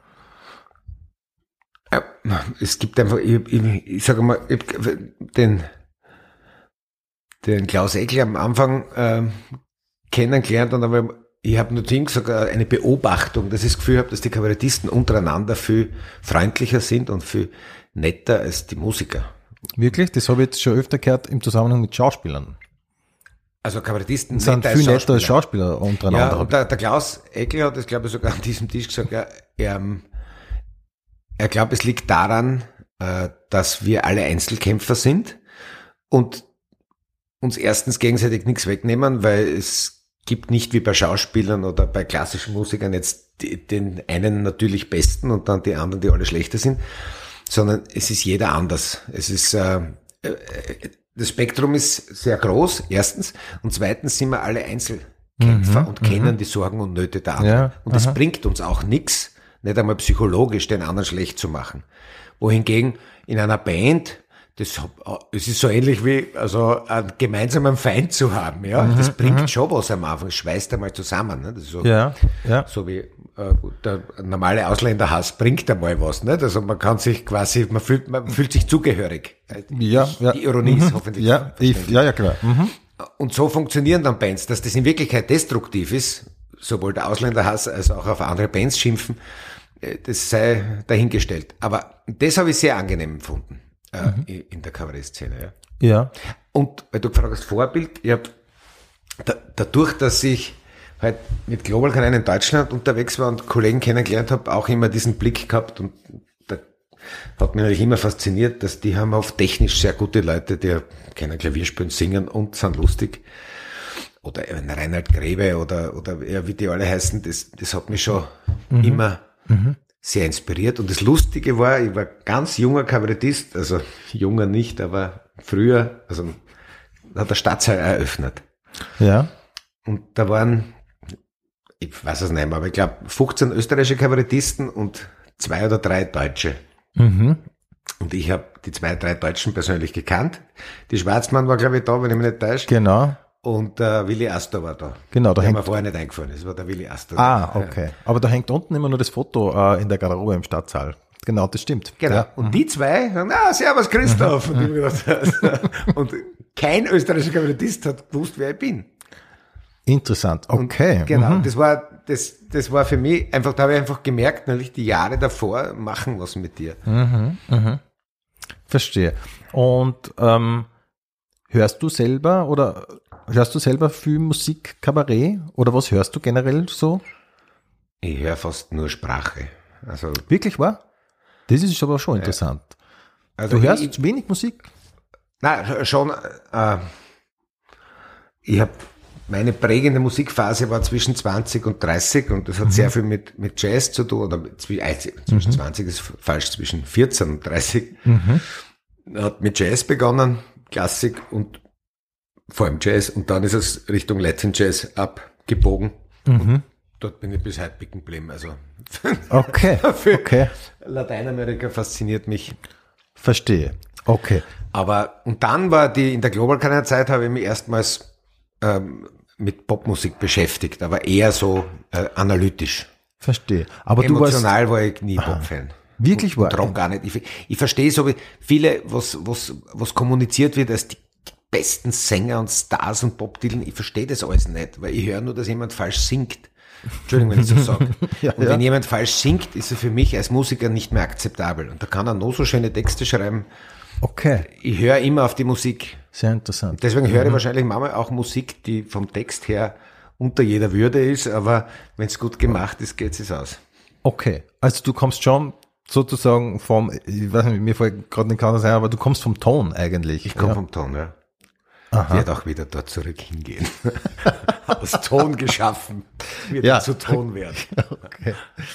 Ja, es gibt einfach, ich, ich, ich sage mal, ich, den, den Klaus Eckel am Anfang äh, kennengelernt und aber ich habe nur zu ihm gesagt, eine Beobachtung, dass ich das Gefühl habe, dass die Kabarettisten untereinander viel freundlicher sind und viel netter als die Musiker. Wirklich? Das habe ich jetzt schon öfter gehört im Zusammenhang mit Schauspielern. Also Kabarettisten sind viel netter als Schauspieler untereinander. Ja, und der, der Klaus Eckel hat das, glaube ich, sogar an diesem Tisch gesagt, ja, er, er glaubt, es liegt daran, dass wir alle Einzelkämpfer sind und uns erstens gegenseitig nichts wegnehmen, weil es gibt nicht wie bei Schauspielern oder bei klassischen Musikern jetzt den einen natürlich besten und dann die anderen, die alle schlechter sind, sondern es ist jeder anders. Es ist äh, das Spektrum ist sehr groß, erstens, und zweitens sind wir alle Einzelkämpfer mhm, und kennen mhm. die Sorgen und Nöte der anderen. Ja, und es aha. bringt uns auch nichts, nicht einmal psychologisch den anderen schlecht zu machen. Wohingegen in einer Band, das, es ist so ähnlich wie also einen gemeinsamen Feind zu haben, ja. Mhm, das bringt mhm. schon was am Anfang, schweißt einmal zusammen. Ne? Das ist so, ja, ja. so wie äh, der normale Ausländerhass bringt einmal was. Nicht? Also man kann sich quasi, man fühlt, man fühlt sich zugehörig. Ja, ja. Die Ironie mhm. ist hoffentlich ja, ich, ja, ja, klar. Mhm. Und so funktionieren dann Bands, dass das in Wirklichkeit destruktiv ist, sowohl der Ausländerhass als auch auf andere Bands schimpfen, das sei dahingestellt. Aber das habe ich sehr angenehm empfunden äh, mhm. in der Kabarettszene. Ja. ja. Und weil du gefragt hast, Vorbild, ich habe da, dadurch, dass ich halt mit Global Kanal in Deutschland unterwegs war und Kollegen kennengelernt habe, auch immer diesen Blick gehabt und der hat mich natürlich immer fasziniert, dass die haben oft technisch sehr gute Leute, die können Klavier spielen, singen und sind lustig. Oder ein Reinhard Grebe oder, oder ja, wie die alle heißen, das, das hat mich schon mhm. immer mhm. sehr inspiriert. Und das Lustige war, ich war ganz junger Kabarettist, also junger nicht, aber früher, also hat der Stadtsaal eröffnet. Ja. Und da waren, ich weiß es nicht mehr, aber ich glaube fünfzehn österreichische Kabarettisten und zwei oder drei Deutsche. Mhm. Und ich habe die zwei, drei Deutschen persönlich gekannt. Die Schwarzmann war, glaube ich, da, wenn ich mich nicht täusche. Genau. Und äh, Willi Astor war da. Genau, da der hängt. mir vorher nicht eingefallen ist, war der Willi Astor. Ah, okay. Ja. Aber da hängt unten immer nur das Foto äh, in der Garderobe im Stadtsaal. Genau, das stimmt. Genau. Ja. Und mhm. die zwei sagen, ah, servus Christoph. Mhm. Und, ich gedacht, und kein österreichischer Kabarettist hat gewusst, wer ich bin. Interessant, okay. Und genau, mhm. das war, das, das war für mich einfach, da habe ich einfach gemerkt, natürlich die Jahre davor machen was mit dir. Mhm. Mhm. Verstehe. Und ähm, hörst du selber oder hörst du selber viel Musik, Kabarett oder was hörst du generell so? Ich höre fast nur Sprache. Also wirklich wahr? Das ist aber schon interessant. Also du hörst ich, wenig Musik? Nein, schon. Äh, ich habe meine prägende Musikphase war zwischen zwanzig und dreißig und das hat mhm. sehr viel mit mit Jazz zu tun. Oder zwischen mhm. zwanzig ist falsch, zwischen vierzehn und dreißig. Mhm. Hat mit Jazz begonnen, Klassik und vor allem Jazz. Und dann ist es Richtung Latin Jazz abgebogen. Mhm. Dort bin ich bis heute bicken geblieben. Also okay, okay. Lateinamerika fasziniert mich. Verstehe. Okay. Aber und dann war die in der Global Canada Zeit habe ich mich erstmals ähm, mit Popmusik beschäftigt, aber eher so äh, analytisch. Verstehe. Aber emotional du warst, war ich nie Pop-Fan. Wirklich war? Rock gar nicht. Ich, ich verstehe so wie viele, was was was kommuniziert wird als die besten Sänger und Stars und Pop-Titeln. Ich verstehe das alles nicht, weil ich höre nur, dass jemand falsch singt. Entschuldigung, wenn ich so sage. ja, und wenn ja. jemand falsch singt, ist er für mich als Musiker nicht mehr akzeptabel. Und da kann er noch so schöne Texte schreiben. Okay. Ich höre immer auf die Musik. Sehr interessant. Deswegen höre ich wahrscheinlich manchmal auch Musik, die vom Text her unter jeder Würde ist, aber wenn es gut gemacht ist, geht es aus. Okay. Also du kommst schon sozusagen vom, ich weiß nicht, mir fällt gerade nicht anders ein, aber du kommst vom Ton eigentlich. Ich komme ja. vom Ton, ja. Aha. Wird auch wieder dort zurück hingehen. Aus Ton geschaffen, wird ja. zu Ton werden. Okay.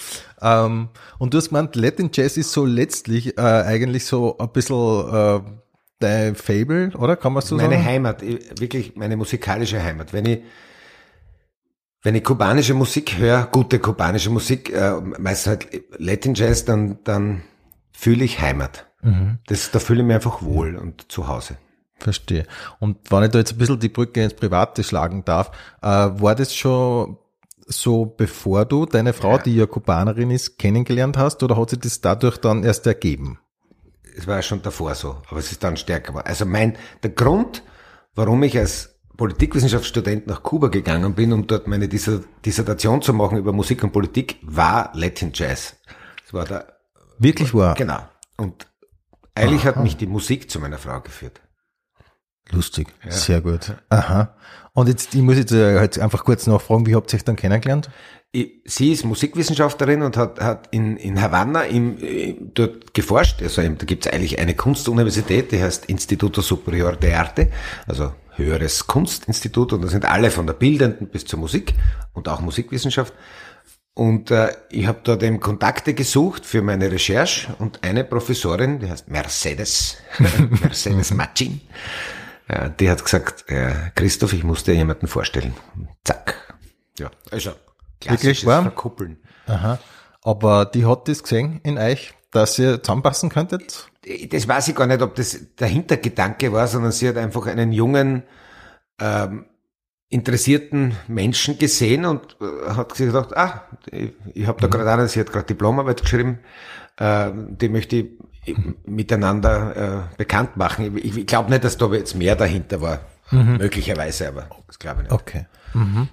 Ähm, und du hast gemeint, Latin Jazz ist so letztlich äh, eigentlich so ein bisschen äh, dein Fable, oder? Kann man so meine sagen? Meine Heimat, wirklich meine musikalische Heimat. Wenn ich wenn ich kubanische Musik höre, gute kubanische Musik, äh, meistens halt Latin Jazz, dann dann fühle ich Heimat. Mhm. Das, da fühle ich mich einfach wohl und zu Hause. Verstehe. Und wenn ich da jetzt ein bisschen die Brücke ins Private schlagen darf, äh, war das schon so, bevor du deine Frau, ja. die ja Kubanerin ist, kennengelernt hast, oder hat sich das dadurch dann erst ergeben? Es war ja schon davor so, aber es ist dann stärker geworden. Also mein, der Grund, warum ich als Politikwissenschaftsstudent nach Kuba gegangen bin, um dort meine Dissertation zu machen über Musik und Politik, war Latin Jazz. Das war der, wirklich wahr? Genau. Und eigentlich Aha. hat mich die Musik zu meiner Frau geführt. Lustig, ja. Sehr gut. Aha. Und jetzt, ich muss jetzt, jetzt einfach kurz nachfragen, wie habt ihr euch dann kennengelernt? Ich, sie ist Musikwissenschaftlerin und hat, hat in, in Havanna im, dort geforscht. Also da gibt es eigentlich eine Kunstuniversität, die heißt Instituto Superior de Arte, also höheres Kunstinstitut, und da sind alle von der Bildenden bis zur Musik und auch Musikwissenschaft. Und äh, ich habe dort eben Kontakte gesucht für meine Recherche und eine Professorin, die heißt Mercedes, Mercedes Machin, ja, die hat gesagt, ja, Christoph, ich muss dir jemanden vorstellen. Zack. Ja, also klassisches Verkuppeln. Aha. Aber die hat das gesehen in euch, dass ihr zusammenpassen könntet? Das weiß ich gar nicht, ob das der Hintergedanke war, sondern sie hat einfach einen jungen, ähm, interessierten Menschen gesehen und äh, hat sich gedacht, ah, ich, ich habe da mhm. gerade eine, sie hat gerade Diplomarbeit geschrieben, äh, die möchte ich mhm. miteinander äh, bekannt machen. Ich, ich glaube nicht, dass da jetzt mehr dahinter war, mhm. möglicherweise, aber das glaube ich nicht. Okay. Mhm.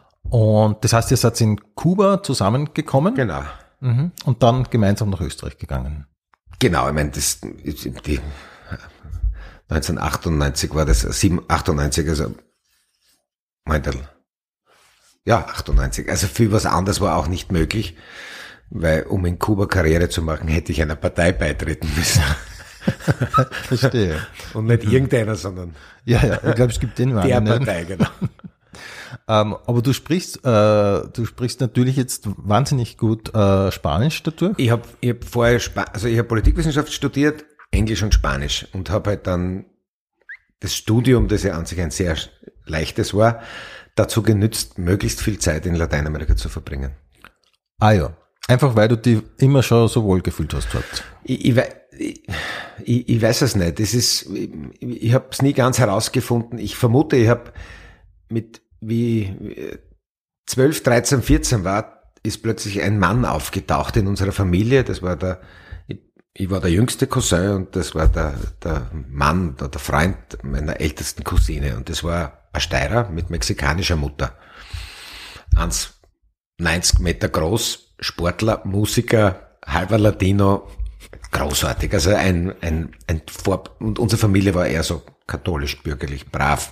Und das heißt, ihr seid in Kuba zusammengekommen? Genau. Mhm. Und dann gemeinsam nach Österreich gegangen? Genau, ich meine, das die neunzehnhundertachtundneunzig war das, sieben, achtundneunzig, also Meintel. Ja, achtundneunzig. Also viel was anderes war auch nicht möglich. weil um in Kuba Karriere zu machen, hätte ich einer Partei beitreten müssen. Verstehe. Und nicht irgendeiner, sondern Ja, ja, ich glaube, es gibt den der Namen. Partei, genau. Ähm, aber du sprichst, äh, du sprichst natürlich jetzt wahnsinnig gut äh, Spanisch dadurch. Ich habe ich hab vorher, Spa- also ich habe Politikwissenschaft studiert, Englisch und Spanisch und habe halt dann das Studium, das ja an sich ein sehr leichtes war, dazu genützt, möglichst viel Zeit in Lateinamerika zu verbringen. Ah ja, einfach weil du dich immer schon so wohl gefühlt hast dort. Ich, ich, wei- ich, ich, ich weiß es nicht. Das ist, ich, ich habe es nie ganz herausgefunden. Ich vermute, ich habe mit wie zwölf, dreizehn, vierzehn war, ist plötzlich ein Mann aufgetaucht in unserer Familie. Das war der, ich, ich war der jüngste Cousin und das war der, der Mann, der, der Freund meiner ältesten Cousine. Und das war ein Steirer mit mexikanischer Mutter. eins Komma neunzig Meter groß, Sportler, Musiker, halber Latino, großartig. Also ein, ein, ein Vor- und unsere Familie war eher so katholisch, bürgerlich, brav.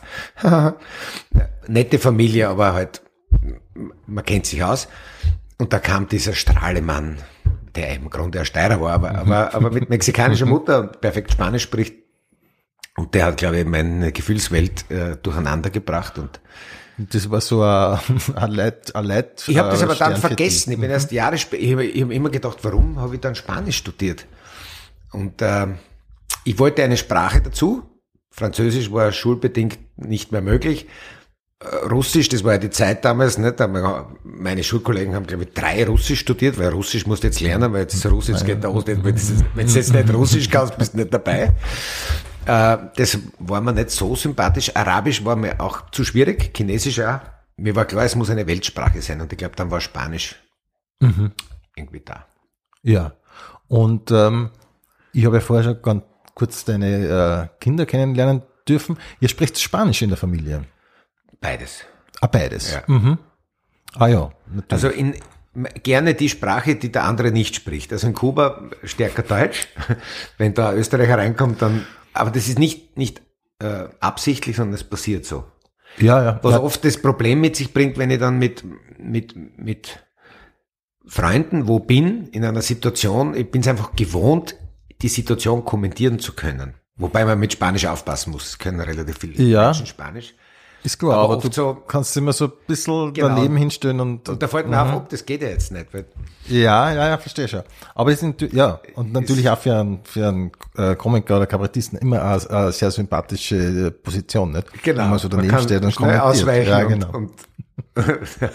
Nette Familie, aber halt, man kennt sich aus. Und da kam dieser Strahlemann, der im Grunde ein Steirer war, aber, aber, aber mit mexikanischer Mutter und perfekt Spanisch spricht. Und der hat, glaube ich, meine Gefühlswelt äh, durcheinander gebracht. Und Das war so ein, ein Leit, ein Leit. ich habe das äh, aber dann Stern für vergessen. dich. Ich bin erst Jahre später, ich habe hab immer gedacht, warum habe ich dann Spanisch studiert? Und äh, ich wollte eine Sprache dazu. Französisch war schulbedingt nicht mehr möglich. Äh, Russisch, das war ja die Zeit damals, nicht? Aber meine Schulkollegen haben, glaube ich, drei Russisch studiert, weil Russisch musst du jetzt lernen, weil jetzt Russisch geht da aus, wenn du jetzt nicht Russisch kannst, bist du nicht dabei. Äh, das war mir nicht so sympathisch. Arabisch war mir auch zu schwierig, Chinesisch auch. Mir war klar, es muss eine Weltsprache sein und ich glaube, dann war Spanisch Mhm. irgendwie da. Ja. Und ähm, ich habe ja vorher schon ganz kurz deine äh, Kinder kennenlernen dürfen. Ihr spricht Spanisch in der Familie. Beides. Ah, beides. Ja. Mhm. Ah ja, natürlich. Also in gerne die Sprache, die der andere nicht spricht. Also in Kuba stärker Deutsch. Wenn da ein Österreicher reinkommt, dann, aber das ist nicht nicht äh, absichtlich, sondern es passiert so. ja, ja. Was ja. oft das Problem mit sich bringt, wenn ich dann mit mit mit Freunden wo bin, in einer Situation, ich bin es einfach gewohnt, die Situation kommentieren zu können. Wobei man mit Spanisch aufpassen muss. Es können relativ viele Ja. Menschen Spanisch. Ist klar, aber aber, oft du so- kannst immer so ein bisschen Genau. daneben hinstellen und, Und da fällt mir auf, ob das geht ja jetzt nicht. Weil ja, ja, ja, verstehe schon. Aber es sind, ja, und natürlich auch für einen, für einen äh, Komiker oder Kabarettisten immer eine, eine sehr sympathische äh, Position, nicht? genau, Wenn man so daneben kann steht und schnell kommentiert. ausweichen Ja, genau. und, und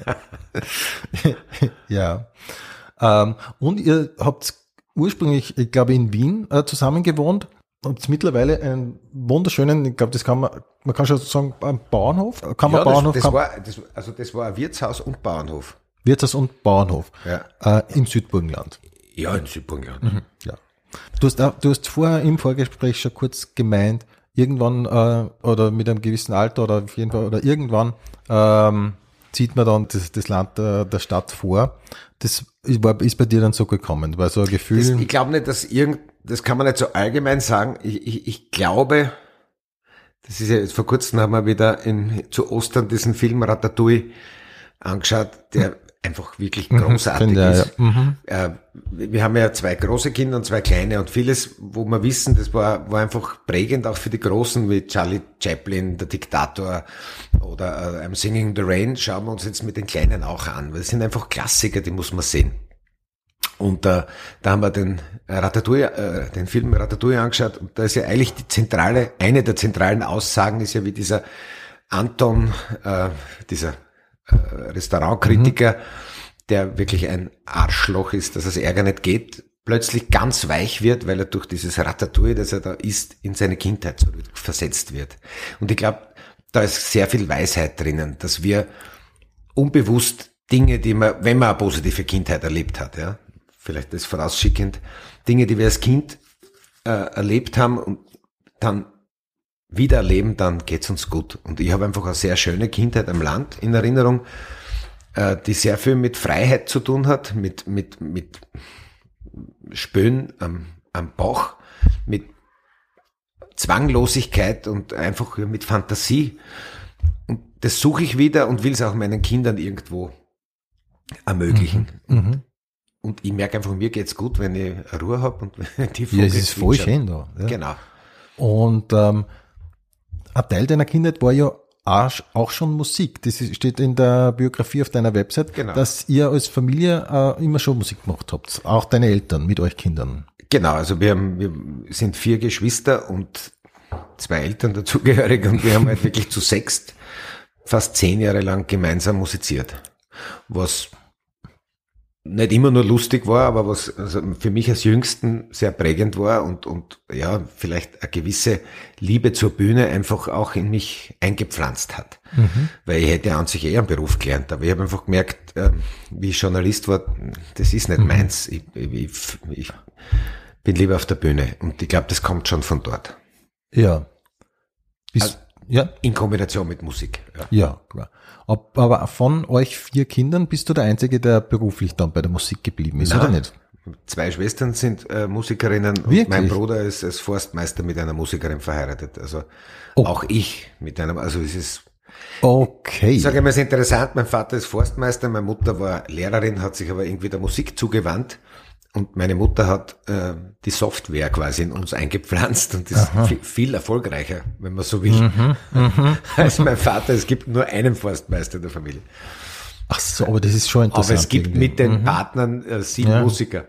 Ja. Ähm, und ihr habt ursprünglich, ich glaube, in Wien äh, zusammen gewohnt. Habt mittlerweile einen wunderschönen, ich glaube, das kann man, man kann schon sagen, einen Bauernhof. Kann man ja, Bauernhof, das, das kann, war, das, also das war ein Wirtshaus und Bauernhof. Wirtshaus und Bauernhof. Ja. Äh, im Südburgenland. Ja, in Südburgenland. Mhm. Ja. Du hast, auch- du hast vorher im Vorgespräch schon kurz gemeint, irgendwann äh, oder mit einem gewissen Alter oder auf jeden Fall oder irgendwann ähm, zieht man dann das, das Land der, der Stadt vor. Das ist, war, ist bei dir dann so gekommen, weil so ein Gefühl. Das, ich glaube nicht, dass irgend, das kann man nicht so allgemein sagen. Ich, ich, ich glaube, das ist ja jetzt vor kurzem haben wir wieder in, zu Ostern diesen Film Ratatouille angeschaut, der einfach wirklich großartig finde, ist. ja. Mhm. Äh, wir haben ja zwei große Kinder und zwei kleine und vieles, wo wir wissen, das war, war einfach prägend auch für die Großen, wie Charlie Chaplin, der Diktator oder äh, I'm Singing in the Rain, schauen wir uns jetzt mit den Kleinen auch an, weil das sind einfach Klassiker, die muss man sehen. Und äh, da haben wir den Ratatouille, äh, den Film Ratatouille angeschaut und da ist ja eigentlich die zentrale, eine der zentralen Aussagen ist ja, wie dieser Anton, äh, dieser äh, Restaurantkritiker, mhm. der wirklich ein Arschloch ist, dass es Ärger nicht geht, plötzlich ganz weich wird, weil er durch dieses Ratatouille, das er da isst, in seine Kindheit zurück versetzt wird. Und ich glaube, da ist sehr viel Weisheit drinnen, dass wir unbewusst Dinge, die man, wenn man eine positive Kindheit erlebt hat, ja, vielleicht das vorausschickend, Dinge, die wir als Kind äh, erlebt haben und dann wieder erleben, dann geht's uns gut. Und ich habe einfach eine sehr schöne Kindheit am Land in Erinnerung, äh, die sehr viel mit Freiheit zu tun hat, mit mit mit Spöen am, am Bauch, mit Zwanglosigkeit und einfach mit Fantasie. Und das suche ich wieder und will es auch meinen Kindern irgendwo ermöglichen. Mhm. und ich merke einfach, mir geht's gut, wenn ich Ruhe habe und wenn die Ja, es ist voll schön da. Ja. Genau. Und ähm, ein Teil deiner Kindheit war ja auch auch schon Musik. Das steht in der Biografie auf deiner Website, Genau. dass ihr als Familie äh, immer schon Musik gemacht habt. Auch deine Eltern mit euch Kindern. Genau, also wir, haben, wir sind vier Geschwister und zwei Eltern dazugehörig und wir haben halt wirklich zu sechst fast zehn Jahre lang gemeinsam musiziert. Was nicht immer nur lustig war, aber was also für mich als Jüngsten sehr prägend war und, und ja, vielleicht eine gewisse Liebe zur Bühne einfach auch in mich eingepflanzt hat. Mhm. Weil ich hätte an sich eher einen Beruf gelernt, aber ich habe einfach gemerkt, äh, wie ich Journalist war, das ist nicht mhm. meins. Ich, ich, ich bin lieber auf der Bühne und ich glaube, das kommt schon von dort. Ja. Bis, also, ja. In Kombination mit Musik. Ja, ja klar. Ob, aber von euch vier Kindern bist du der Einzige, der beruflich dann bei der Musik geblieben ist, Nein, oder nicht? Zwei Schwestern sind äh, Musikerinnen Wirklich? Und mein Bruder ist als Forstmeister mit einer Musikerin verheiratet. Also oh. auch ich mit einem, also es ist okay. Ich sage immer, es ist interessant, mein Vater ist Forstmeister, meine Mutter war Lehrerin, hat sich aber irgendwie der Musik zugewandt. Und meine Mutter hat äh, die Software quasi in uns eingepflanzt und ist viel, viel erfolgreicher, wenn man so will, mhm, mhm. als mein Vater. Es gibt nur einen Forstmeister in der Familie. Ach so, aber das ist schon interessant. Aber es gibt irgendwie. Mit den mhm. Partnern äh, sieben ja. Musiker.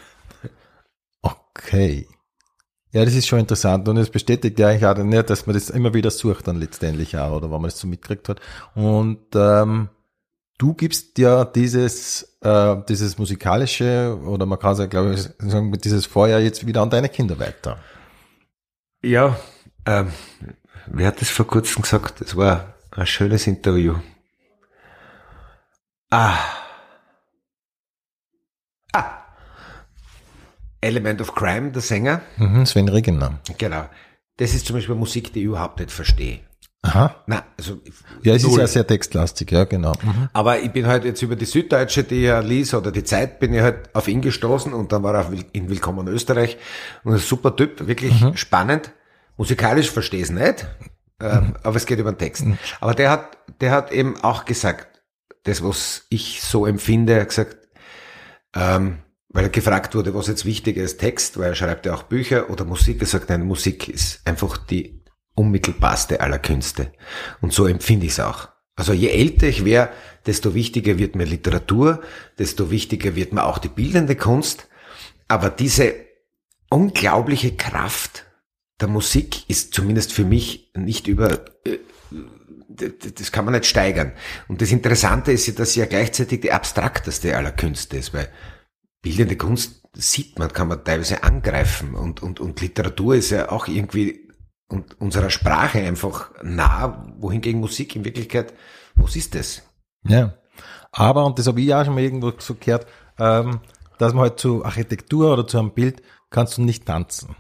Okay. Ja, das ist schon interessant und es bestätigt ja eigentlich auch nicht, dass man das immer wieder sucht dann letztendlich auch, oder wenn man das so mitgekriegt hat. Und ähm, du gibst ja dieses äh, dieses musikalische, oder man kann es ja, glaube ich, sagen, mit dieses Feuer jetzt wieder an deine Kinder weiter. Ja, ähm, wer hat das vor kurzem gesagt? Das war ein schönes Interview. Ah. Ah. Element of Crime, der Sänger. Mhm, Sven Regner. Genau. Das ist zum Beispiel Musik, die ich überhaupt nicht verstehe. Aha. Na, also ja, es null. Ist ja sehr textlastig, ja, genau. Mhm. Aber ich bin halt jetzt über die Süddeutsche, die er liest, oder die Zeit, bin ich halt auf ihn gestoßen und dann war er in Willkommen in Österreich und ein super Typ, wirklich mhm. spannend. Musikalisch verstehe ich es nicht, ähm, mhm. aber es geht über den Text. Mhm. Aber der hat, der hat eben auch gesagt, das, was ich so empfinde, er hat gesagt, ähm, weil er gefragt wurde, was jetzt wichtig ist, Text, weil er schreibt ja auch Bücher oder Musik. Er sagt, nein, Musik ist einfach die unmittelbarste aller Künste. Und so empfinde ich es auch. Also je älter ich wäre, desto wichtiger wird mir Literatur, desto wichtiger wird mir auch die bildende Kunst. Aber diese unglaubliche Kraft der Musik ist zumindest für mich nicht über, das kann man nicht steigern. Und das Interessante ist ja, dass sie ja gleichzeitig die abstrakteste aller Künste ist, weil bildende Kunst sieht man, kann man teilweise angreifen und, und, und Literatur ist ja auch irgendwie und unserer Sprache einfach nah, wohingegen Musik in Wirklichkeit, was ist das? Ja, aber, und das habe ich auch schon mal irgendwo so gehört, ähm, dass man halt zu Architektur oder zu einem Bild kannst du nicht tanzen.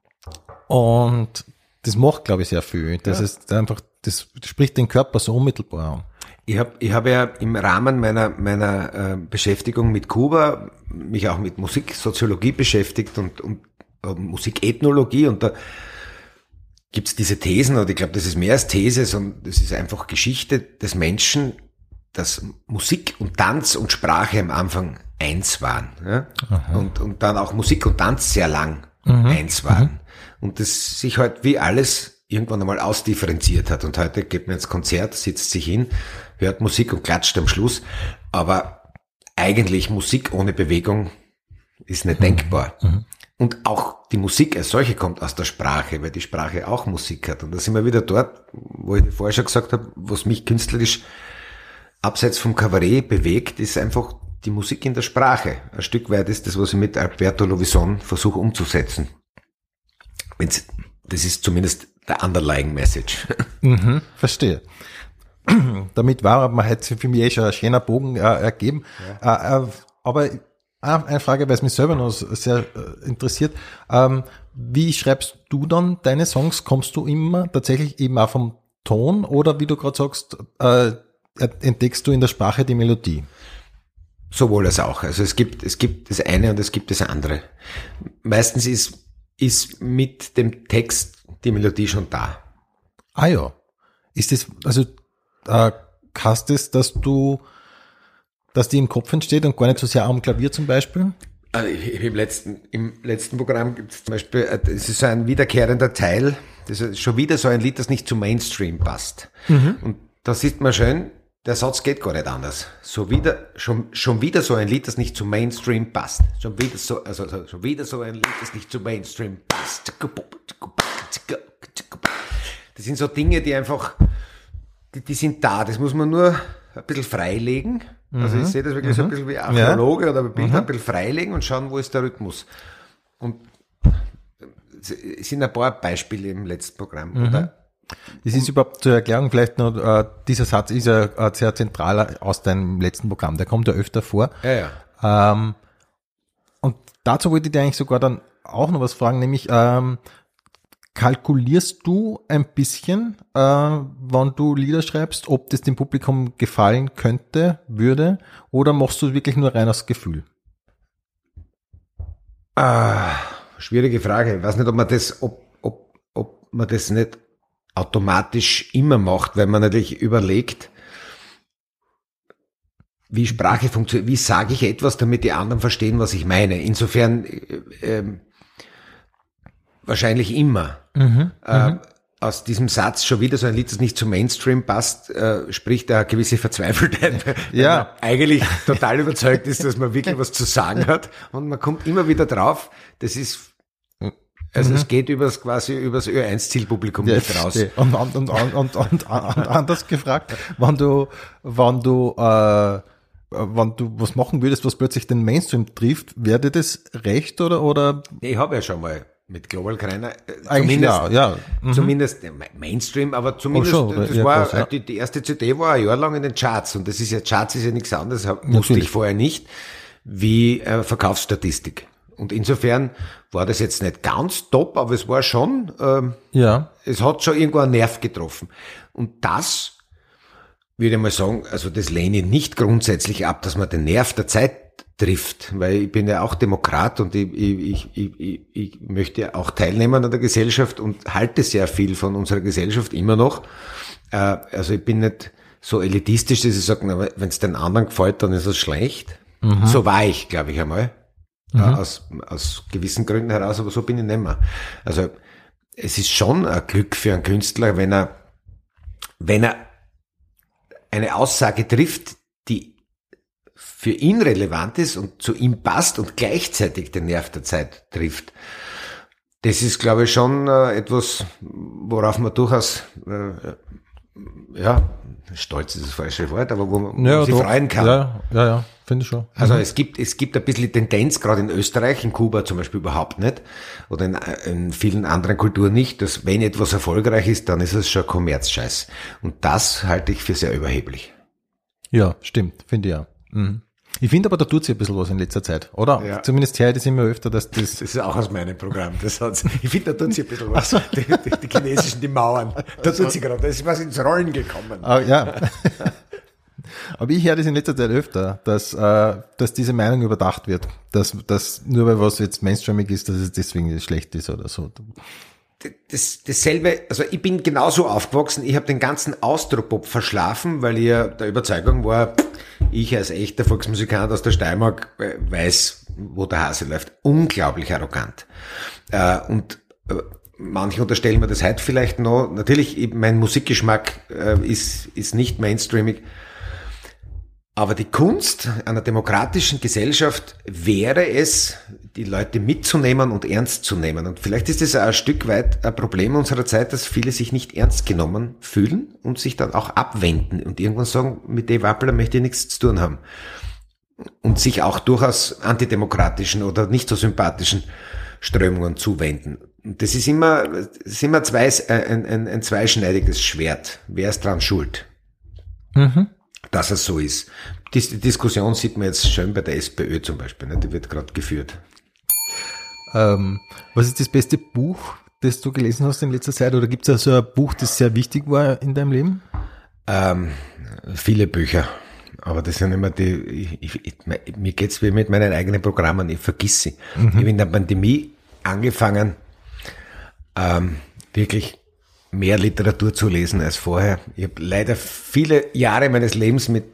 Und das macht, glaube ich, sehr viel. Das ja. ist einfach, das spricht den Körper so unmittelbar an. Ich habe ich hab ja im Rahmen meiner meiner äh, Beschäftigung mit Kuba mich auch mit Musiksoziologie beschäftigt und, und äh, Musikethnologie und da gibt's diese Thesen, oder ich glaube, das ist mehr als These, sondern das ist einfach Geschichte des Menschen, dass Musik und Tanz und Sprache am Anfang eins waren. Ja? Und, und dann auch Musik und Tanz sehr lang mhm. eins waren. Mhm. Und das sich halt wie alles irgendwann einmal ausdifferenziert hat. Und heute geht man ins Konzert, sitzt sich hin, hört Musik und klatscht am Schluss. Aber eigentlich Musik ohne Bewegung ist nicht mhm. denkbar. Mhm. Und auch die Musik als solche kommt aus der Sprache, weil die Sprache auch Musik hat. Und da sind wir wieder dort, wo ich vorher schon gesagt habe, was mich künstlerisch abseits vom Kabarett bewegt, ist einfach die Musik in der Sprache. Ein Stück weit ist das, was ich mit Alberto Lovison versuche umzusetzen. Wenn's, das ist zumindest der underlying message. Mhm, verstehe. Damit war man hat für mich eh schon ein schöner Bogen äh, ergeben. Ja. Äh, äh, aber eine Frage, weil es mich selber noch sehr äh, interessiert. Ähm, wie schreibst du dann deine Songs? Kommst du immer tatsächlich eben auch vom Ton oder wie du gerade sagst, äh, entdeckst du in der Sprache die Melodie? Sowohl als auch. Also es gibt, es gibt das eine und es gibt das andere. Meistens ist, ist mit dem Text die Melodie schon da. Ah ja. Ist das, also, äh, hast es, dass du, dass die im Kopf entsteht und gar nicht so sehr am Klavier zum Beispiel? Also im letzten, im letzten Programm gibt es zum Beispiel, es ist so ein wiederkehrender Teil, das ist schon wieder so ein Lied, das nicht zum Mainstream passt. Mhm. Und da sieht man schön, der Satz geht gar nicht anders. So wieder, schon, schon wieder so ein Lied, das nicht zum Mainstream passt. Schon wieder so, also, also schon wieder so ein Lied, das nicht zum Mainstream passt. Das sind so Dinge, die einfach, die, die sind da. Das muss man nur ein bisschen freilegen. Also ich sehe das wirklich mhm. so ein bisschen wie Archäologe ja. oder ein Bild mhm. ein bisschen freilegen und schauen, wo ist der Rhythmus. Und es sind ein paar Beispiele im letzten Programm. Mhm. Oder? Es ist überhaupt zur Erklärung vielleicht noch, äh, dieser Satz ist ja äh, sehr zentral aus deinem letzten Programm, der kommt ja öfter vor. Ja, ja. Ähm, und dazu wollte ich dir eigentlich sogar dann auch noch was fragen, nämlich ähm, kalkulierst du ein bisschen, äh, wann du Lieder schreibst, ob das dem Publikum gefallen könnte, würde, oder machst du wirklich nur rein aus Gefühl? Ah, schwierige Frage. Ich weiß nicht, ob man das, ob, ob, ob man das nicht automatisch immer macht, weil man natürlich überlegt, wie Sprache funktioniert, wie sage ich etwas, damit die anderen verstehen, was ich meine. Insofern äh, äh, wahrscheinlich immer. Mhm, äh, aus diesem Satz schon wieder so ein Lied, das nicht zum Mainstream passt, äh, spricht eine gewisse Verzweifeltheit, weil ja. man eigentlich total überzeugt ist, dass man wirklich was zu sagen hat. Und man kommt immer wieder drauf, das ist, also mhm. es geht übers quasi übers Ö eins Zielpublikum nicht raus. Und, und, und, und, und, und, und anders gefragt, wenn du, wenn du, äh, wenn du was machen würdest, was plötzlich den Mainstream trifft, wäre dir das recht oder, oder? Ich habe ja schon mal mit Global Kreiner, äh, zumindest, ja, ja. Mhm. zumindest Mainstream, aber zumindest, oh, schon, das ja, war, krass, ja. die, die erste C D war ein Jahr lang in den Charts und das ist ja, Charts ist ja nichts anderes, wusste Natürlich. ich vorher nicht, wie äh, Verkaufsstatistik. Und insofern war das jetzt nicht ganz top, aber es war schon, ähm, ja. es hat schon irgendwo einen Nerv getroffen. Und das, würde ich mal sagen, also das lehne ich nicht grundsätzlich ab, dass man den Nerv der Zeit trifft, weil ich bin ja auch Demokrat und ich, ich, ich, ich, ich möchte ja auch teilnehmen an der Gesellschaft und halte sehr viel von unserer Gesellschaft immer noch. Äh, also ich bin nicht so elitistisch, dass ich sage, wenn es den anderen gefällt, dann ist es schlecht. Mhm. So war ich, glaube ich einmal. Mhm. Aus, aus gewissen Gründen heraus, aber so bin ich nicht mehr. Also es ist schon ein Glück für einen Künstler, wenn er, wenn er eine Aussage trifft, die für ihn relevant ist und zu ihm passt und gleichzeitig den Nerv der Zeit trifft. Das ist, glaube ich, schon äh, etwas, worauf man durchaus, äh, ja, stolz ist das falsche Wort, aber wo man ja, sich doch. freuen kann. Ja, ja, ja, finde ich schon. Also mhm. es gibt, es gibt ein bisschen die Tendenz, gerade in Österreich, in Kuba zum Beispiel überhaupt nicht, oder in, in vielen anderen Kulturen nicht, dass wenn etwas erfolgreich ist, dann ist es schon Kommerzscheiß. Und das halte ich für sehr überheblich. Ja, stimmt, finde ich ja. Mhm. Ich finde aber, da tut sich ein bisschen was in letzter Zeit, oder? Ja. Zumindest höre ich das immer öfter, dass das... Das ist auch aus meinem Programm. Das hat's. Ich finde, da tut sich ein bisschen was. So. Die, die, die chinesischen, die Mauern. Da tut sich gerade, da ist was ins Rollen gekommen. Ah, ja. Aber ich höre das in letzter Zeit öfter, dass, äh, dass diese Meinung überdacht wird. Dass, dass nur weil was jetzt mainstreamig ist, dass es deswegen schlecht ist oder so. Das, dasselbe, also ich bin genauso aufgewachsen, ich habe den ganzen Austropop verschlafen, weil ich ja der Überzeugung war, ich als echter Volksmusikant aus der Steiermark weiß, wo der Hase läuft. Unglaublich arrogant. Und manche unterstellen mir das heute vielleicht noch. Natürlich, mein Musikgeschmack ist, ist nicht mainstreamig. Aber die Kunst einer demokratischen Gesellschaft wäre es, die Leute mitzunehmen und ernst zu nehmen. Und vielleicht ist es ein Stück weit ein Problem unserer Zeit, dass viele sich nicht ernst genommen fühlen und sich dann auch abwenden und irgendwann sagen, mit dem Wappler möchte ich nichts zu tun haben. Und sich auch durchaus antidemokratischen oder nicht so sympathischen Strömungen zuwenden. Und das ist immer, das ist immer zwei, ein, ein, ein zweischneidiges Schwert. Wer ist dran schuld? Mhm. Dass es so ist. Die Diskussion sieht man jetzt schön bei der SPÖ zum Beispiel, ne? Die wird gerade geführt. Ähm, was ist das beste Buch, das du gelesen hast in letzter Zeit? Oder gibt es also ein Buch, das sehr wichtig war in deinem Leben? Ähm, viele Bücher. Aber das sind immer die, ich, ich, mir geht's wie mit meinen eigenen Programmen, ich vergiss sie. Mhm. Ich habe in der Pandemie angefangen, ähm, wirklich mehr Literatur zu lesen als vorher. Ich habe leider viele Jahre meines Lebens mit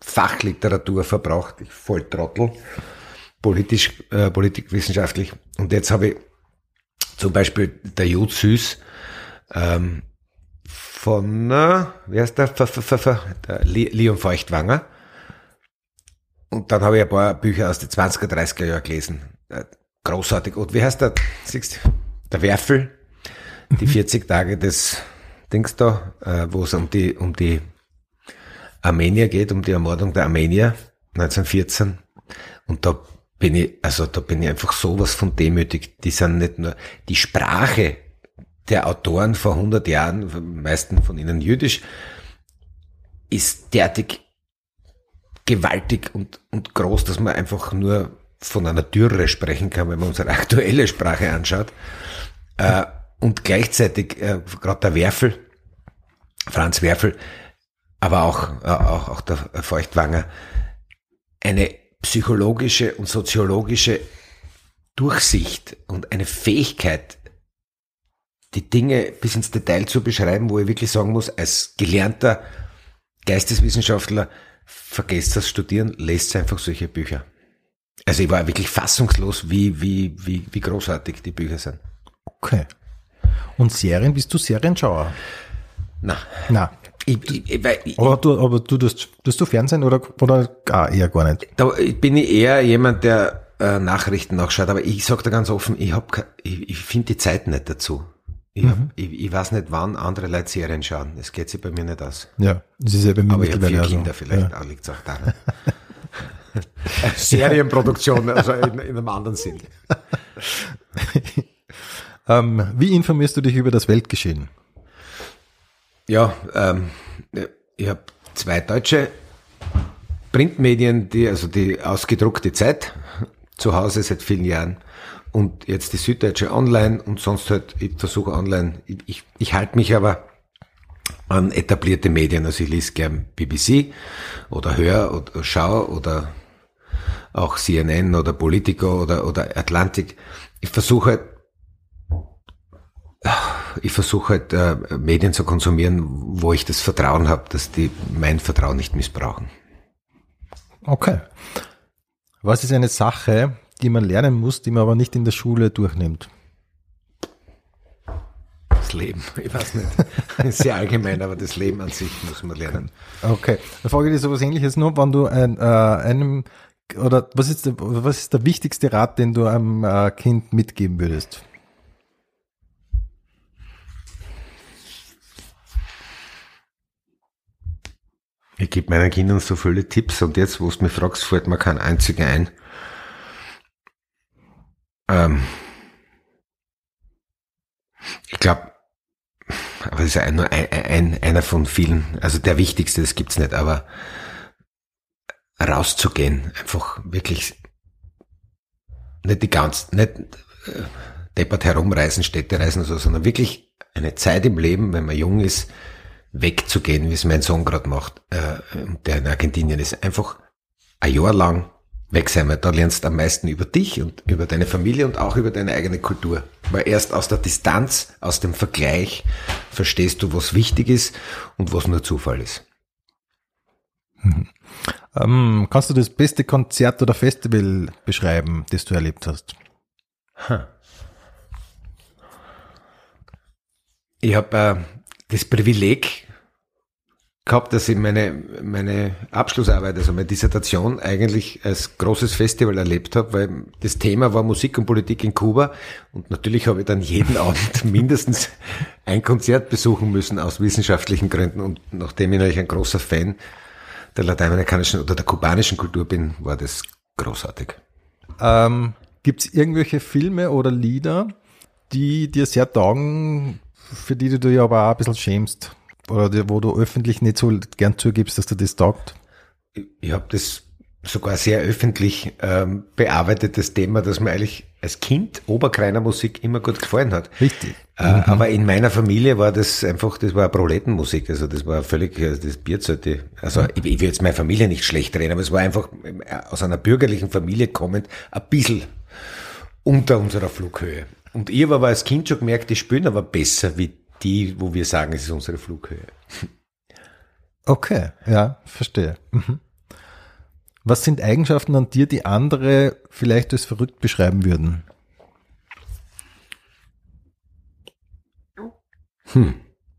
Fachliteratur verbraucht, ich Volltrottel, politisch, äh, politikwissenschaftlich. Und jetzt habe ich zum Beispiel der Jud Süß ähm, von, äh, wie heißt der, F -F -F -F der Leon Feuchtwanger. Und dann habe ich ein paar Bücher aus den zwanziger, dreißiger Jahren gelesen. Äh, großartig. Und wie heißt der, siehst du, der Werfel, die vierzig Tage des Dings da, äh, wo es um die, um die Armenier geht, um die Ermordung der Armenier neunzehnhundertvierzehn. Und da bin ich, also da bin ich einfach sowas von demütig. Die sind nicht nur, die Sprache der Autoren vor hundert Jahren, meisten von ihnen jüdisch, ist derartig gewaltig und, und groß, dass man einfach nur von einer Dürre sprechen kann, wenn man unsere aktuelle Sprache anschaut. Äh, und gleichzeitig, äh, gerade der Werfel, Franz Werfel, aber auch, äh, auch, auch der Feuchtwanger, eine psychologische und soziologische Durchsicht und eine Fähigkeit, die Dinge bis ins Detail zu beschreiben, wo ich wirklich sagen muss, als gelernter Geisteswissenschaftler, vergesst das Studieren, lest einfach solche Bücher. Also ich war wirklich fassungslos, wie, wie, wie, wie großartig die Bücher sind. Okay. Und Serien, bist du Serienschauer? Na. Na. Ich, ich, ich, ich, aber du, aber du tust, tust du Fernsehen oder, oder ah, eher gar nicht? Da bin ich eher jemand, der äh, Nachrichten nachschaut, aber ich sag da ganz offen, ich hab, ich, ich finde die Zeit nicht dazu. Ich, hab, mhm. ich, ich weiß nicht, wann andere Leute Serien schauen. Das geht sich bei mir nicht aus. Ja, das ist ja bei mir aber ich habe vier Kinder, so. Vielleicht ja. liegt es auch daran. Serienproduktion, also in, in einem anderen Sinn. ähm, wie informierst du dich über das Weltgeschehen? Ja, ähm, ich habe zwei deutsche Printmedien, die also die ausgedruckte Zeit zu Hause seit vielen Jahren und jetzt die Süddeutsche Online und sonst halt, ich versuche online, ich, ich, ich halte mich aber an etablierte Medien, also ich lese gern B B C oder höre oder schaue oder auch C N N oder Politico oder, oder Atlantik. Ich versuche halt, ich versuche halt äh, Medien zu konsumieren, wo ich das Vertrauen habe, dass die mein Vertrauen nicht missbrauchen. Okay. Was ist eine Sache, die man lernen muss, die man aber nicht in der Schule durchnimmt? Das Leben, ich weiß nicht. Das ist sehr allgemein, aber das Leben an sich muss man lernen. Okay. Dann frage ich dich so was Ähnliches nur, wenn du ein, äh, einem, oder was ist der, was ist der wichtigste Rat, den du einem äh, Kind mitgeben würdest? Ich gebe meinen Kindern so viele Tipps und jetzt, wo du mich fragst, fällt mir kein einziger ein. Ähm ich glaube, aber das ist ja nur ein, ein, einer von vielen, also der wichtigste, das gibt's nicht, aber rauszugehen, einfach wirklich nicht die ganze, nicht äh, deppert herumreisen, Städte reisen, so, sondern wirklich eine Zeit im Leben, wenn man jung ist, wegzugehen, wie es mein Sohn gerade macht, äh, der in Argentinien ist, einfach ein Jahr lang weg sein, weil da lernst du am meisten über dich und über deine Familie und auch über deine eigene Kultur. Weil erst aus der Distanz, aus dem Vergleich verstehst du, was wichtig ist und was nur Zufall ist. Mhm. Ähm, kannst du das beste Konzert oder Festival beschreiben, das du erlebt hast? Hm. Ich habe äh, das Privileg gehabt, dass ich meine, meine Abschlussarbeit, also meine Dissertation eigentlich als großes Festival erlebt habe, weil das Thema war Musik und Politik in Kuba und natürlich habe ich dann jeden Abend mindestens ein Konzert besuchen müssen aus wissenschaftlichen Gründen und nachdem ich natürlich ein großer Fan der lateinamerikanischen oder der kubanischen Kultur bin, war das großartig. Ähm, gibt es irgendwelche Filme oder Lieder, die dir sehr taugen, für die du dich aber auch ein bisschen schämst? Oder wo du öffentlich nicht so gern zugibst, dass du das taugt? Ich, ich habe das sogar sehr öffentlich ähm, bearbeitet, das Thema, das mir eigentlich als Kind Oberkreiner Musik immer gut gefallen hat. Richtig. Äh, Mhm. Aber in meiner Familie war das einfach, das war Proletenmusik, also das war völlig, das Bierzerte. Also ich, ich will jetzt meine Familie nicht schlecht reden, aber es war einfach aus einer bürgerlichen Familie kommend ein bisschen unter unserer Flughöhe. Und ich habe aber als Kind schon gemerkt, die spielen aber besser wie die, wo wir sagen, es ist unsere Flughöhe. Okay, ja, verstehe. Mhm. Was sind Eigenschaften an dir, die andere vielleicht als verrückt beschreiben würden? Hm.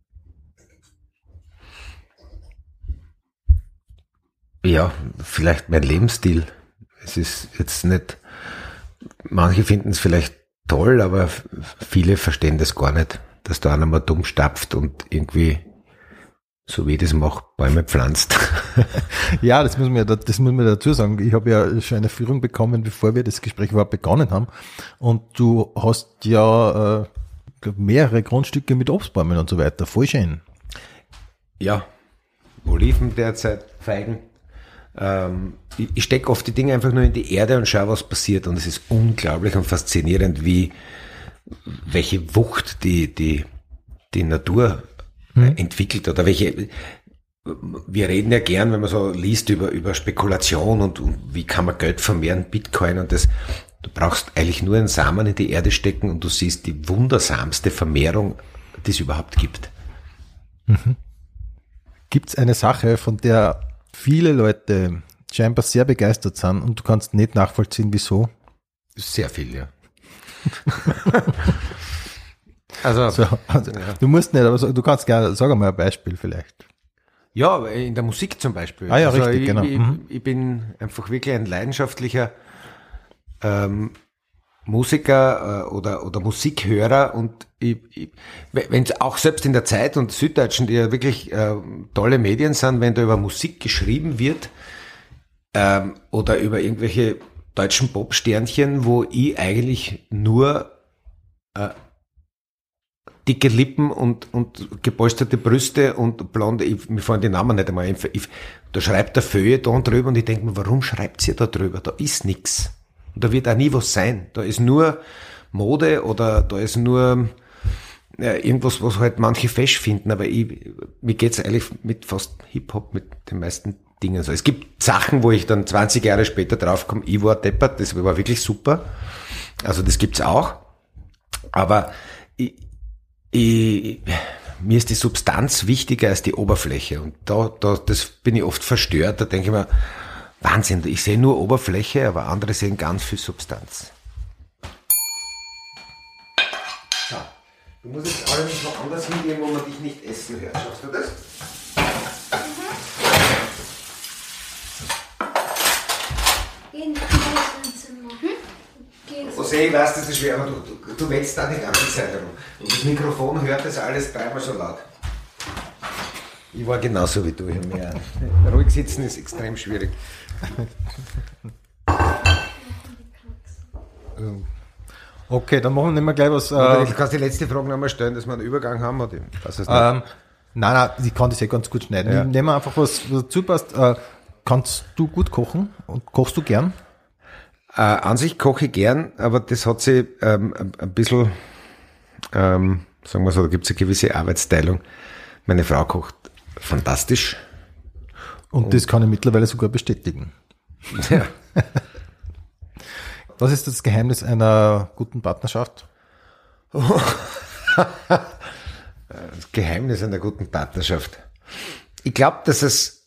Ja, vielleicht mein Lebensstil. Es ist jetzt nicht, manche finden es vielleicht toll, aber viele verstehen das gar nicht, dass da einer mal dumm stapft und irgendwie, so wie ich das mache, Bäume pflanzt. Ja, das muss man ja, das muss man dazu sagen. Ich habe ja schon eine Führung bekommen, bevor wir das Gespräch überhaupt begonnen haben. Und du hast ja äh, mehrere Grundstücke mit Obstbäumen und so weiter. Voll schön. Ja, Oliven derzeit, Feigen. Ähm, ich ich stecke oft die Dinge einfach nur in die Erde und schaue, was passiert. Und es ist unglaublich und faszinierend, wie welche Wucht die die die Natur hm. entwickelt oder welche. Wir reden ja gern, wenn man so liest über über Spekulation und, und wie kann man Geld vermehren, Bitcoin und das. Du brauchst eigentlich nur einen Samen in die Erde stecken und du siehst die wundersamste Vermehrung, die es überhaupt gibt. Mhm. Gibt es eine Sache, von der viele Leute scheinbar sehr begeistert sind und du kannst nicht nachvollziehen, wieso? Sehr viel, ja. also, so, also ja. Du musst nicht, aber so, du kannst gerne, sag mal ein Beispiel vielleicht. Ja, in der Musik zum Beispiel. Ah ja, also richtig, ich, genau. Ich, mhm. ich bin einfach wirklich ein leidenschaftlicher ähm, Musiker äh, oder oder Musikhörer und ich, ich, wenn es auch selbst in der Zeit und Süddeutschen, die ja wirklich äh, tolle Medien sind, wenn da über Musik geschrieben wird ähm, oder über irgendwelche deutschen Popsternchen, wo ich eigentlich nur äh, dicke Lippen und und gepolsterte Brüste und blonde, ich, mir fallen die Namen nicht einmal. Ich, ich, da schreibt der Feuilleton drüber und ich denke mir, warum schreibt ihr da drüber? Da ist nix. Und da wird auch nie was sein. Da ist nur Mode oder da ist nur ja, irgendwas, was halt manche fesch finden. Aber ich, mir geht's eigentlich mit fast Hip-Hop, mit den meisten Dingen so. Es gibt Sachen, wo ich dann zwanzig Jahre später draufkomme, ich war deppert, das war wirklich super. Also das gibt's auch. Aber ich, ich, mir ist die Substanz wichtiger als die Oberfläche. Und da, da das bin ich oft verstört. Da denke ich mir, Wahnsinn, ich sehe nur Oberfläche, aber andere sehen ganz viel Substanz. So, du musst jetzt allerdings noch anders hingehen, wo man dich nicht essen hört. Schaffst du das? In das Zimmer. José, ich weiß, das ist schwer, aber du, du, du wälzt da die ganze Zeit herum. Und das Mikrofon hört das alles dreimal so laut. Ich war genauso wie du. Ich mehr. Ruhig sitzen ist extrem schwierig. Okay, dann machen wir nicht mehr gleich was. Äh, ich kann die letzte Frage nochmal stellen, dass wir einen Übergang haben? Oder? Das heißt ähm, nein, nein, ich kann das eh ganz gut schneiden. Ja. Nehmen wir einfach was, was dazu passt. Äh, kannst du gut kochen? Und kochst du gern? Äh, an sich koche ich gern, aber das hat sich ähm, ein bisschen, ähm, sagen wir so, da gibt es eine gewisse Arbeitsteilung. Meine Frau kocht fantastisch. Und, Und das kann ich mittlerweile sogar bestätigen. Ja. Was ist das Geheimnis einer guten Partnerschaft? Das Geheimnis einer guten Partnerschaft. Ich glaube, dass es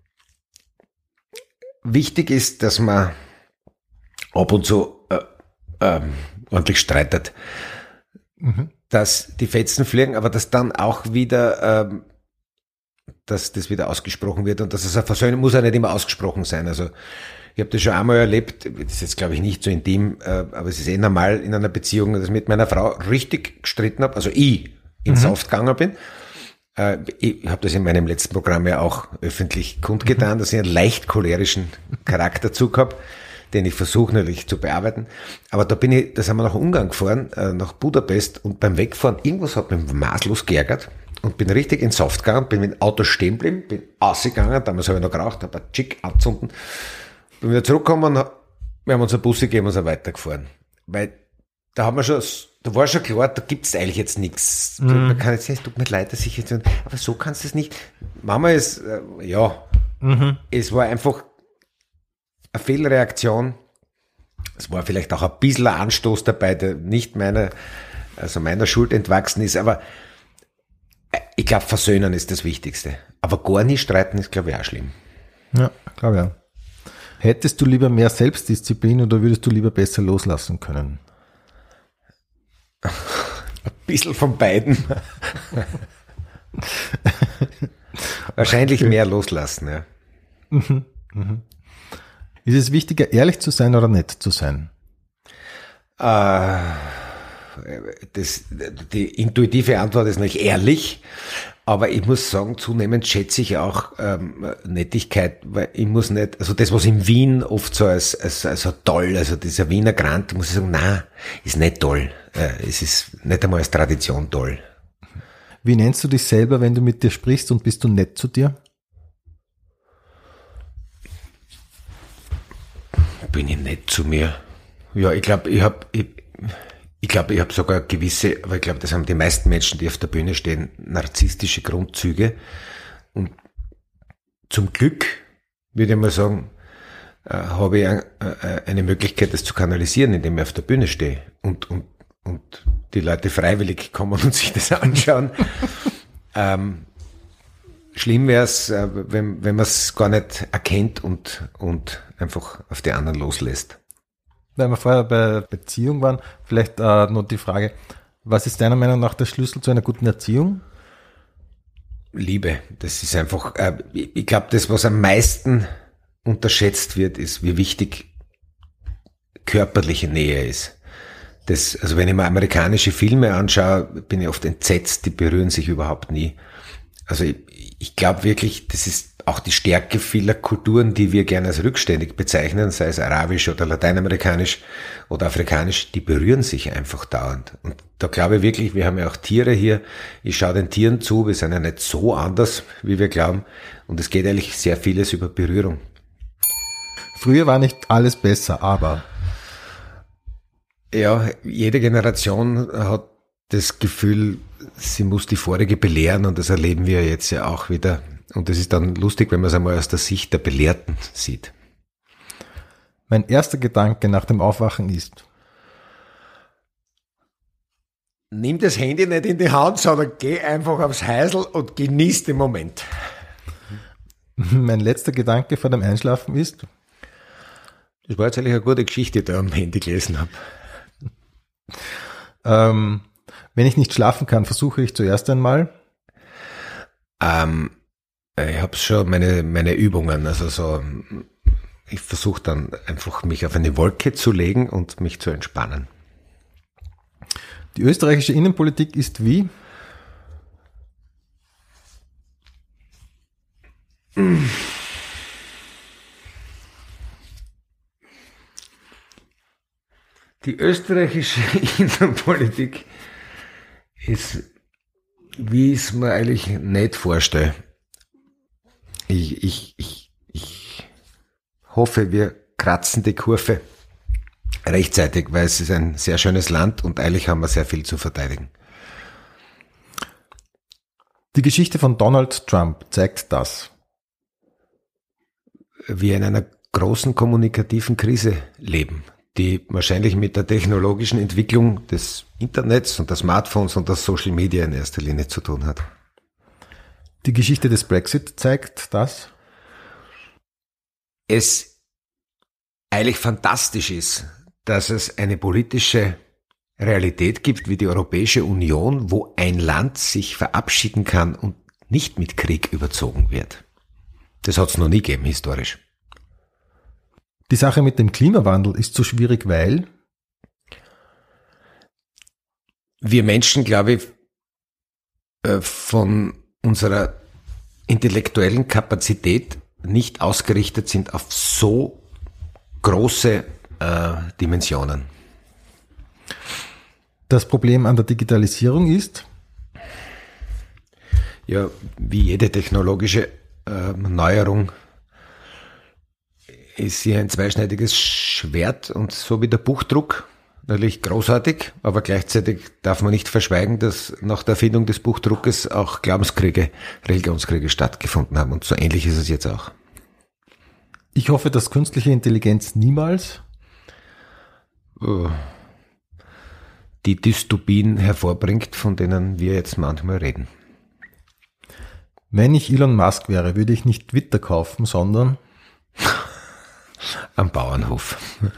wichtig ist, dass man ab und zu äh, äh, ordentlich streitet. Mhm. Dass die Fetzen fliegen, aber dass dann auch wieder, ähm, dass das wieder ausgesprochen wird und dass es ein Versöhnen muss ja nicht immer ausgesprochen sein. Also ich habe das schon einmal erlebt, das ist jetzt glaube ich nicht so intim, äh, aber es ist eh normal in einer Beziehung, dass ich mit meiner Frau richtig gestritten habe, also ich ins mhm. Saft gegangen bin. Äh, ich habe das in meinem letzten Programm ja auch öffentlich kundgetan, mhm. dass ich einen leicht cholerischen Charakterzug habe, den ich versuche natürlich zu bearbeiten. Aber da bin ich, da sind wir nach Ungarn gefahren, äh, nach Budapest und beim Wegfahren, irgendwas hat mich maßlos geärgert und bin richtig ins Saft gegangen, bin mit dem Auto stehen geblieben, bin rausgegangen, damals habe ich noch geraucht, habe ein Chick anzünden, bin wieder zurückgekommen, wir haben uns eine Busse gegeben und sind weitergefahren. Weil da haben wir schon, da war schon klar, da gibt's eigentlich jetzt nichts. Mhm. Man kann jetzt nicht, es tut mir leid, dass ich jetzt, aber so kannst du es nicht. Mama ist, äh, ja, mhm. es war einfach eine Fehlreaktion. Es war vielleicht auch ein bisschen ein Anstoß dabei, der nicht meiner, also meiner Schuld entwachsen ist, aber ich glaube, versöhnen ist das Wichtigste. Aber gar nicht streiten ist, glaube ich, auch schlimm. Ja, glaube ich auch. Hättest du lieber mehr Selbstdisziplin oder würdest du lieber besser loslassen können? Ein bisschen von beiden. Wahrscheinlich mehr loslassen, ja. Mhm, mhm. Ist es wichtiger, ehrlich zu sein oder nett zu sein? Äh, das, die intuitive Antwort ist nicht ehrlich, aber ich muss sagen, zunehmend schätze ich auch ähm, Nettigkeit, weil ich muss nicht, also das, was in Wien oft so als, als, als so toll, also dieser Wiener Grant, muss ich sagen, nein, ist nicht toll. Äh, es ist nicht einmal als Tradition toll. Wie nennst du dich selber, wenn du mit dir sprichst, und bist du nett zu dir? Bin ich nett zu mir? Ja, ich glaube, ich habe ich, ich glaube, ich habe sogar gewisse, aber ich glaube, das haben die meisten Menschen, die auf der Bühne stehen, narzisstische Grundzüge. Und zum Glück, würde ich mal sagen, äh, habe ich ein, äh, eine Möglichkeit, das zu kanalisieren, indem ich auf der Bühne stehe und, und, und die Leute freiwillig kommen und sich das anschauen. ähm, schlimm wäre es, äh, wenn, wenn man es gar nicht erkennt und, und einfach auf die anderen loslässt. Weil wir vorher bei Beziehung waren, vielleicht äh, noch die Frage, was ist deiner Meinung nach der Schlüssel zu einer guten Erziehung? Liebe, das ist einfach, äh, ich glaube, das, was am meisten unterschätzt wird, ist, wie wichtig körperliche Nähe ist. Das, also wenn ich mir amerikanische Filme anschaue, bin ich oft entsetzt, die berühren sich überhaupt nie. Also ich, ich glaube wirklich, das ist auch die Stärke vieler Kulturen, die wir gerne als rückständig bezeichnen, sei es arabisch oder lateinamerikanisch oder afrikanisch, die berühren sich einfach dauernd. Und da glaube ich wirklich, wir haben ja auch Tiere hier, ich schaue den Tieren zu, wir sind ja nicht so anders, wie wir glauben, und es geht eigentlich sehr vieles über Berührung. Früher war nicht alles besser, aber... Ja, jede Generation hat das Gefühl, sie muss die vorige belehren, und das erleben wir jetzt ja auch wieder. Und das ist dann lustig, wenn man es einmal aus der Sicht der Belehrten sieht. Mein erster Gedanke nach dem Aufwachen ist: Nimm das Handy nicht in die Hand, sondern geh einfach aufs Häusl und genieß den Moment. Mein letzter Gedanke vor dem Einschlafen ist: Das war jetzt eigentlich eine gute Geschichte, die ich da am Handy gelesen habe. Ähm, wenn ich nicht schlafen kann, versuche ich zuerst einmal. Ähm, ich habe schon meine meine Übungen, also so, ich versuche dann einfach mich auf eine Wolke zu legen und mich zu entspannen. Die österreichische Innenpolitik ist wie? Die österreichische Innenpolitik ist, wie ich es mir eigentlich nicht vorstelle. Ich, ich, ich, ich hoffe, wir kratzen die Kurve rechtzeitig, weil es ist ein sehr schönes Land und eigentlich haben wir sehr viel zu verteidigen. Die Geschichte von Donald Trump zeigt das. Wir in einer großen kommunikativen Krise leben, die wahrscheinlich mit der technologischen Entwicklung des Internets und der Smartphones und der Social Media in erster Linie zu tun hat. Die Geschichte des Brexit zeigt das. Es eigentlich fantastisch ist, dass es eine politische Realität gibt wie die Europäische Union, wo ein Land sich verabschieden kann und nicht mit Krieg überzogen wird. Das hat es noch nie gegeben, historisch. Die Sache mit dem Klimawandel ist so schwierig, weil wir Menschen, glaube ich, von unserer intellektuellen Kapazität nicht ausgerichtet sind auf so große äh, Dimensionen. Das Problem an der Digitalisierung ist? Ja, wie jede technologische äh, Neuerung ist hier ein zweischneidiges Schwert, und so wie der Buchdruck, natürlich großartig, aber gleichzeitig darf man nicht verschweigen, dass nach der Erfindung des Buchdruckes auch Glaubenskriege, Religionskriege stattgefunden haben, und so ähnlich ist es jetzt auch. Ich hoffe, dass künstliche Intelligenz niemals die Dystopien hervorbringt, von denen wir jetzt manchmal reden. Wenn ich Elon Musk wäre, würde ich nicht Twitter kaufen, sondern Am Bauernhof.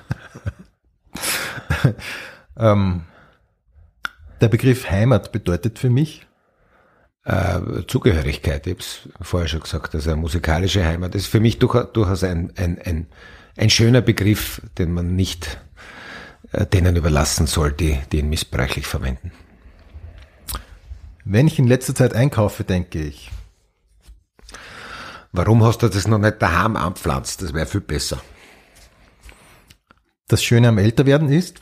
ähm, der Begriff Heimat bedeutet für mich Äh, Zugehörigkeit, ich habe es vorher schon gesagt, also eine musikalische Heimat ist für mich durch, durchaus ein, ein, ein, ein schöner Begriff, den man nicht äh, denen überlassen soll, die, die ihn missbräuchlich verwenden. Wenn ich in letzter Zeit einkaufe, denke ich. Warum hast du das noch nicht daheim anpflanzt? Das wäre viel besser. Das Schöne am Älterwerden ist,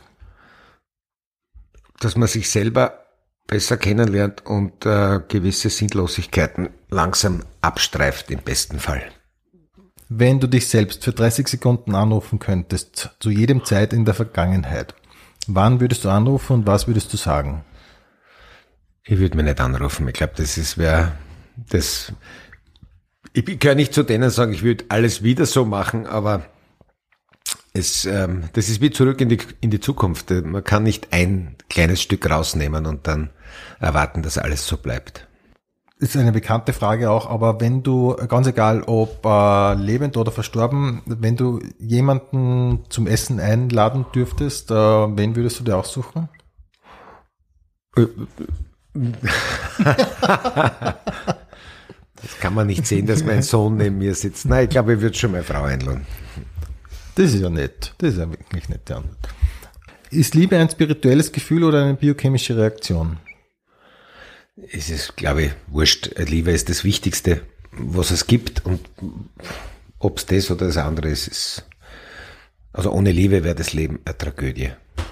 dass man sich selber besser kennenlernt und äh, gewisse Sinnlosigkeiten langsam abstreift im besten Fall. wenn du dich selbst für dreißig Sekunden anrufen könntest, zu jedem Zeit in der Vergangenheit, wann würdest du anrufen und was würdest du sagen? Ich würde mich nicht anrufen. Ich glaube, das ist wer das. Ich kann nicht zu denen sagen, ich würde alles wieder so machen, aber es, ähm, das ist wie zurück in die in die Zukunft. Man kann nicht ein kleines Stück rausnehmen und dann erwarten, dass alles so bleibt. Ist eine bekannte Frage auch, aber wenn du, ganz egal ob äh, lebend oder verstorben, wenn du jemanden zum Essen einladen dürftest, äh, wen würdest du dir aussuchen? Das kann man nicht sehen, dass mein Sohn neben mir sitzt. Nein, ich glaube, ich würde schon meine Frau einladen. Das ist ja nett. Das ist ja wirklich nett. Ist Liebe ein spirituelles Gefühl oder eine biochemische Reaktion? Es ist, glaube ich, wurscht. Liebe ist das Wichtigste, was es gibt. Und ob es das oder das andere ist, ist, also ohne Liebe wäre das Leben eine Tragödie.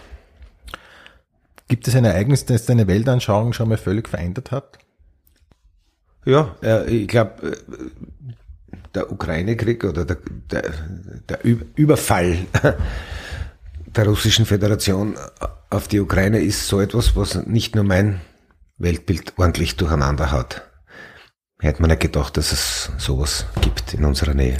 Gibt es ein Ereignis, das deine Weltanschauung schon mal völlig verändert hat? Ja, ich glaube, der Ukraine-Krieg oder der, der, der Überfall der Russischen Föderation auf die Ukraine ist so etwas, was nicht nur mein Weltbild ordentlich durcheinander haut. Hätte man nicht gedacht, dass es sowas gibt in unserer Nähe.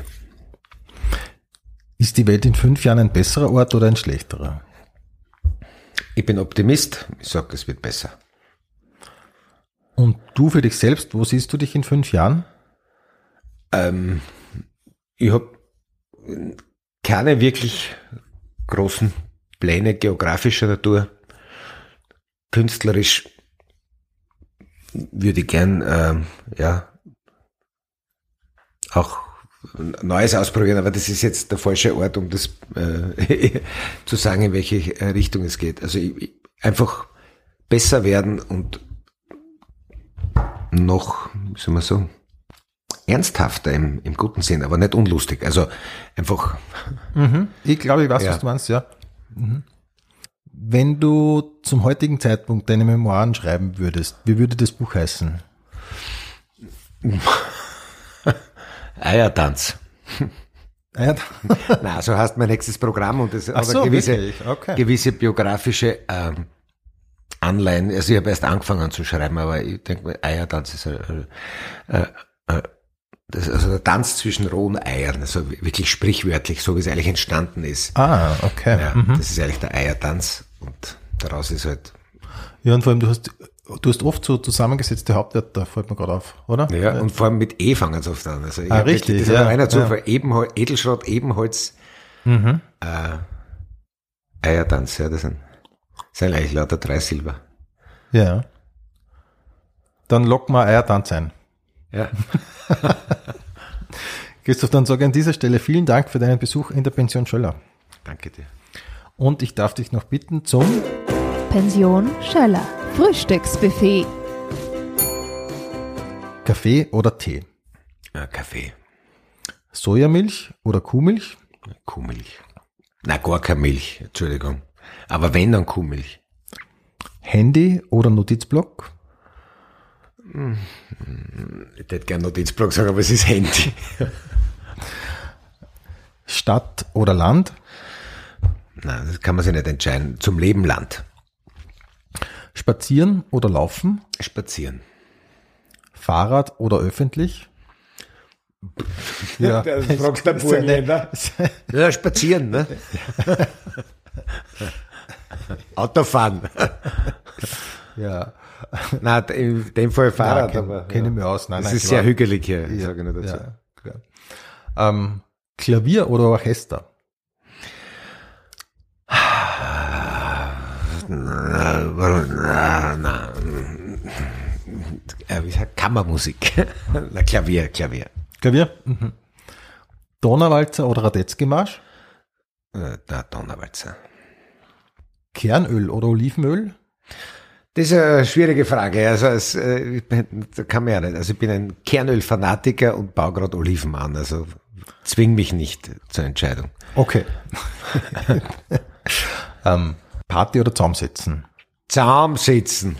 Ist die Welt in fünf Jahren ein besserer Ort oder ein schlechterer? Ich bin Optimist. Ich sage, es wird besser. Und du für dich selbst, wo siehst du dich in fünf Jahren? Ähm, ich habe keine wirklich großen Pläne geografischer Natur. Künstlerisch würde ich gern ähm, ja auch Neues ausprobieren, aber das ist jetzt der falsche Ort, um das äh, zu sagen, in welche Richtung es geht. Also ich, ich, einfach besser werden und noch, wie soll man sagen, ernsthafter im, im guten Sinn, aber nicht unlustig. Also einfach. Mhm. Ich glaube, ich weiß, ja. was du meinst, ja. Mhm. Wenn du zum heutigen Zeitpunkt deine Memoiren schreiben würdest, wie würde das Buch heißen? Eiertanz. Eiertanz? Nein, so heißt mein nächstes Programm und das hat so, eine gewisse, okay. gewisse biografische ähm, Anleihen. Also ich habe erst angefangen zu schreiben, aber ich denke mal, Eiertanz ist äh, äh, äh, das, also der Tanz zwischen rohen Eiern, also wirklich sprichwörtlich, so wie es eigentlich entstanden ist. Ah, okay. Ja, mhm. Das ist eigentlich der Eiertanz und daraus ist halt. Ja, und vor allem, du hast, du hast oft so zusammengesetzte Hauptwörter, fällt mir gerade auf, oder? Ja, und vor allem mit E fangen sie oft an. Also ich ah, hab richtig. Wirklich, das ja, ist einer Zufall. Ja. Ebenholz, Edelschrott, Ebenholz, Mhm. äh, Eiertanz, ja, das sind, das sind eigentlich lauter drei Silber. Ja. Dann locken wir Eiertanz ein. Ja. Christoph, dann sage ich an dieser Stelle vielen Dank für deinen Besuch in der Pension Schöller. Danke dir. Und ich darf dich noch bitten zum Pension Schöller. Frühstücksbuffet. Kaffee oder Tee? Ja, Kaffee. Sojamilch oder Kuhmilch? Kuhmilch. Na, gar keine Milch, Entschuldigung. Aber wenn, dann Kuhmilch. Handy oder Notizblock? Ich hätte gerne Notizblock sagen, aber es ist Handy. Stadt oder Land? Nein, das kann man sich nicht entscheiden. Zum Leben Land. Spazieren oder Laufen? Spazieren. Fahrrad oder öffentlich? Ja, Das fragst du Burgenländer. Ja, spazieren, ne? Autofahren. ja. Nein, in dem Fall Fahrrad. Nein, aber kenne ja. ich mir aus. Nein, das nein, ist klar. sehr hügelig hier, Ja, sage ich nur dazu. ja, klar. Ähm, Klavier oder Orchester? na, na, äh, wie sagt Kammermusik? Na, Klavier, Klavier. Klavier? Mhm. Donauwalzer oder Radetzky-Marsch? Äh, der Donauwalzer. Kernöl oder Olivenöl? Das ist eine schwierige Frage. Also, es, äh, ich bin, da kann man ja nicht. Also, ich bin ein Kernöl-Fanatiker und baue gerade Oliven an. Also, zwing mich nicht zur Entscheidung. Okay. ähm, Party oder Zaumsitzen? Zaumsitzen.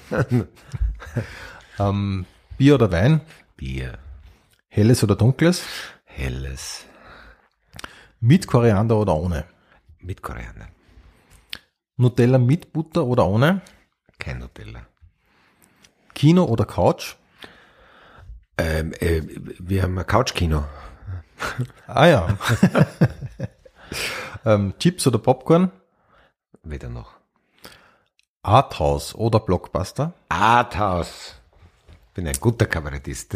ähm, Bier oder Wein? Bier. Helles oder Dunkles? Helles. Mit Koriander oder ohne? Mit Koriander. Nutella mit Butter oder ohne? Kein Nutella. Kino oder Couch? Ähm, äh, wir haben ein Couchkino. Ah ja. ähm, Chips oder Popcorn? Weder noch. Arthouse oder Blockbuster? Arthouse. Bin ein guter Kabarettist.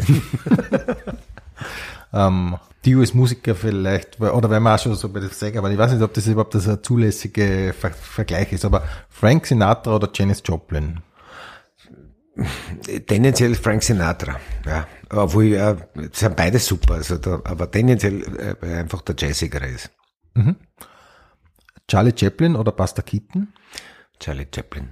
ähm, Dio ist Musiker vielleicht, oder wenn man auch schon so bei der Sänger, aber ich weiß nicht, ob das überhaupt das ein zulässige Ver- Vergleich ist, aber Frank Sinatra oder Janis Joplin? Tendenziell Frank Sinatra, ja. Obwohl, ja, sind beide super, also da, aber tendenziell äh, einfach der Jazzigere ist. Mhm. Charlie Chaplin oder Buster Keaton? Charlie Chaplin.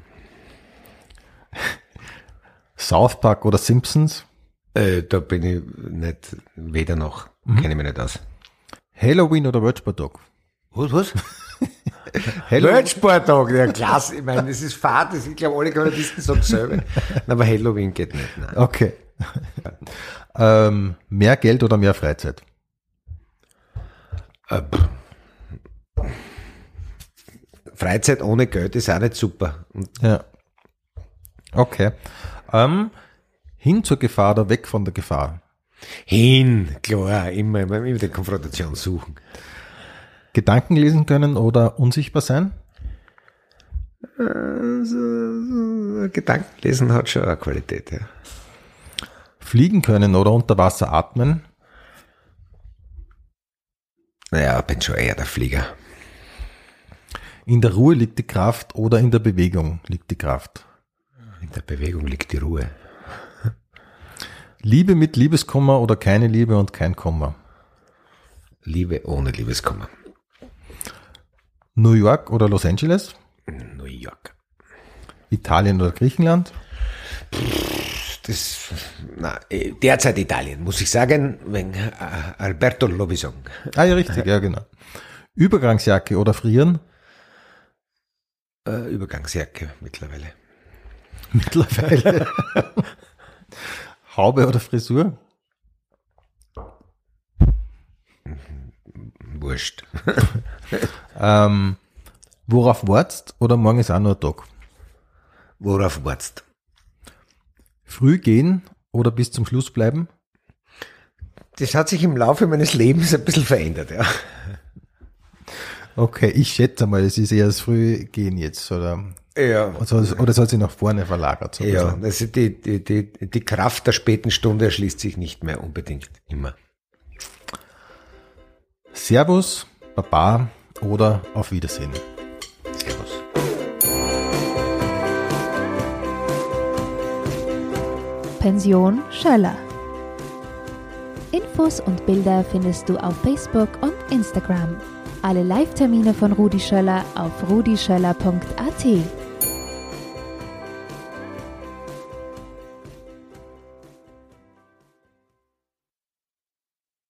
South Park oder Simpsons? Äh, da bin ich nicht, weder noch, mhm. kenne ich mich nicht aus. Halloween oder Wölzbardtag? Was, was? Wölzbardtag, ja klasse, ich meine, das ist Fahrt, das, ich glaube, alle Kabarettisten sagen selber, aber Halloween geht nicht, nein. Okay. ähm, mehr Geld oder mehr Freizeit? Äh, Freizeit ohne Geld ist auch nicht super. Und ja. Okay. Ähm, hin zur Gefahr oder weg von der Gefahr? Hin, klar, immer, immer die Konfrontation suchen. Gedanken lesen können oder unsichtbar sein? Also, Gedanken lesen hat schon eine Qualität, ja. Fliegen können oder unter Wasser atmen? Naja, bin schon eher der Flieger. In der Ruhe liegt die Kraft oder in der Bewegung liegt die Kraft? In der Bewegung liegt die Ruhe. Liebe mit Liebeskummer oder keine Liebe und kein Kummer? Liebe ohne Liebeskummer. New York oder Los Angeles? New York. Italien oder Griechenland? Das, na, derzeit Italien, muss ich sagen, wegen Alberto Lobisong. Ah ja, richtig, ja genau. Übergangsjacke oder frieren? Äh, Übergangsjacke mittlerweile. Mittlerweile. Haube oder Frisur? Wurscht. ähm, worauf wartest oder morgen ist auch nur ein Tag? Worauf wartest? Früh gehen oder bis zum Schluss bleiben? Das hat sich im Laufe meines Lebens ein bisschen verändert, ja. Okay, ich schätze mal, es ist eher das Frühgehen jetzt, oder? Ja. Also, oder es hat sich nach vorne verlagert? So ja, also die, die, die, die Kraft der späten Stunde erschließt sich nicht mehr unbedingt immer. Servus, Baba oder auf Wiedersehen. Servus. Pension Schöller. Infos und Bilder findest du auf Facebook und Instagram. Alle Live-Termine von Rudi Schöller auf rudischöller punkt a t.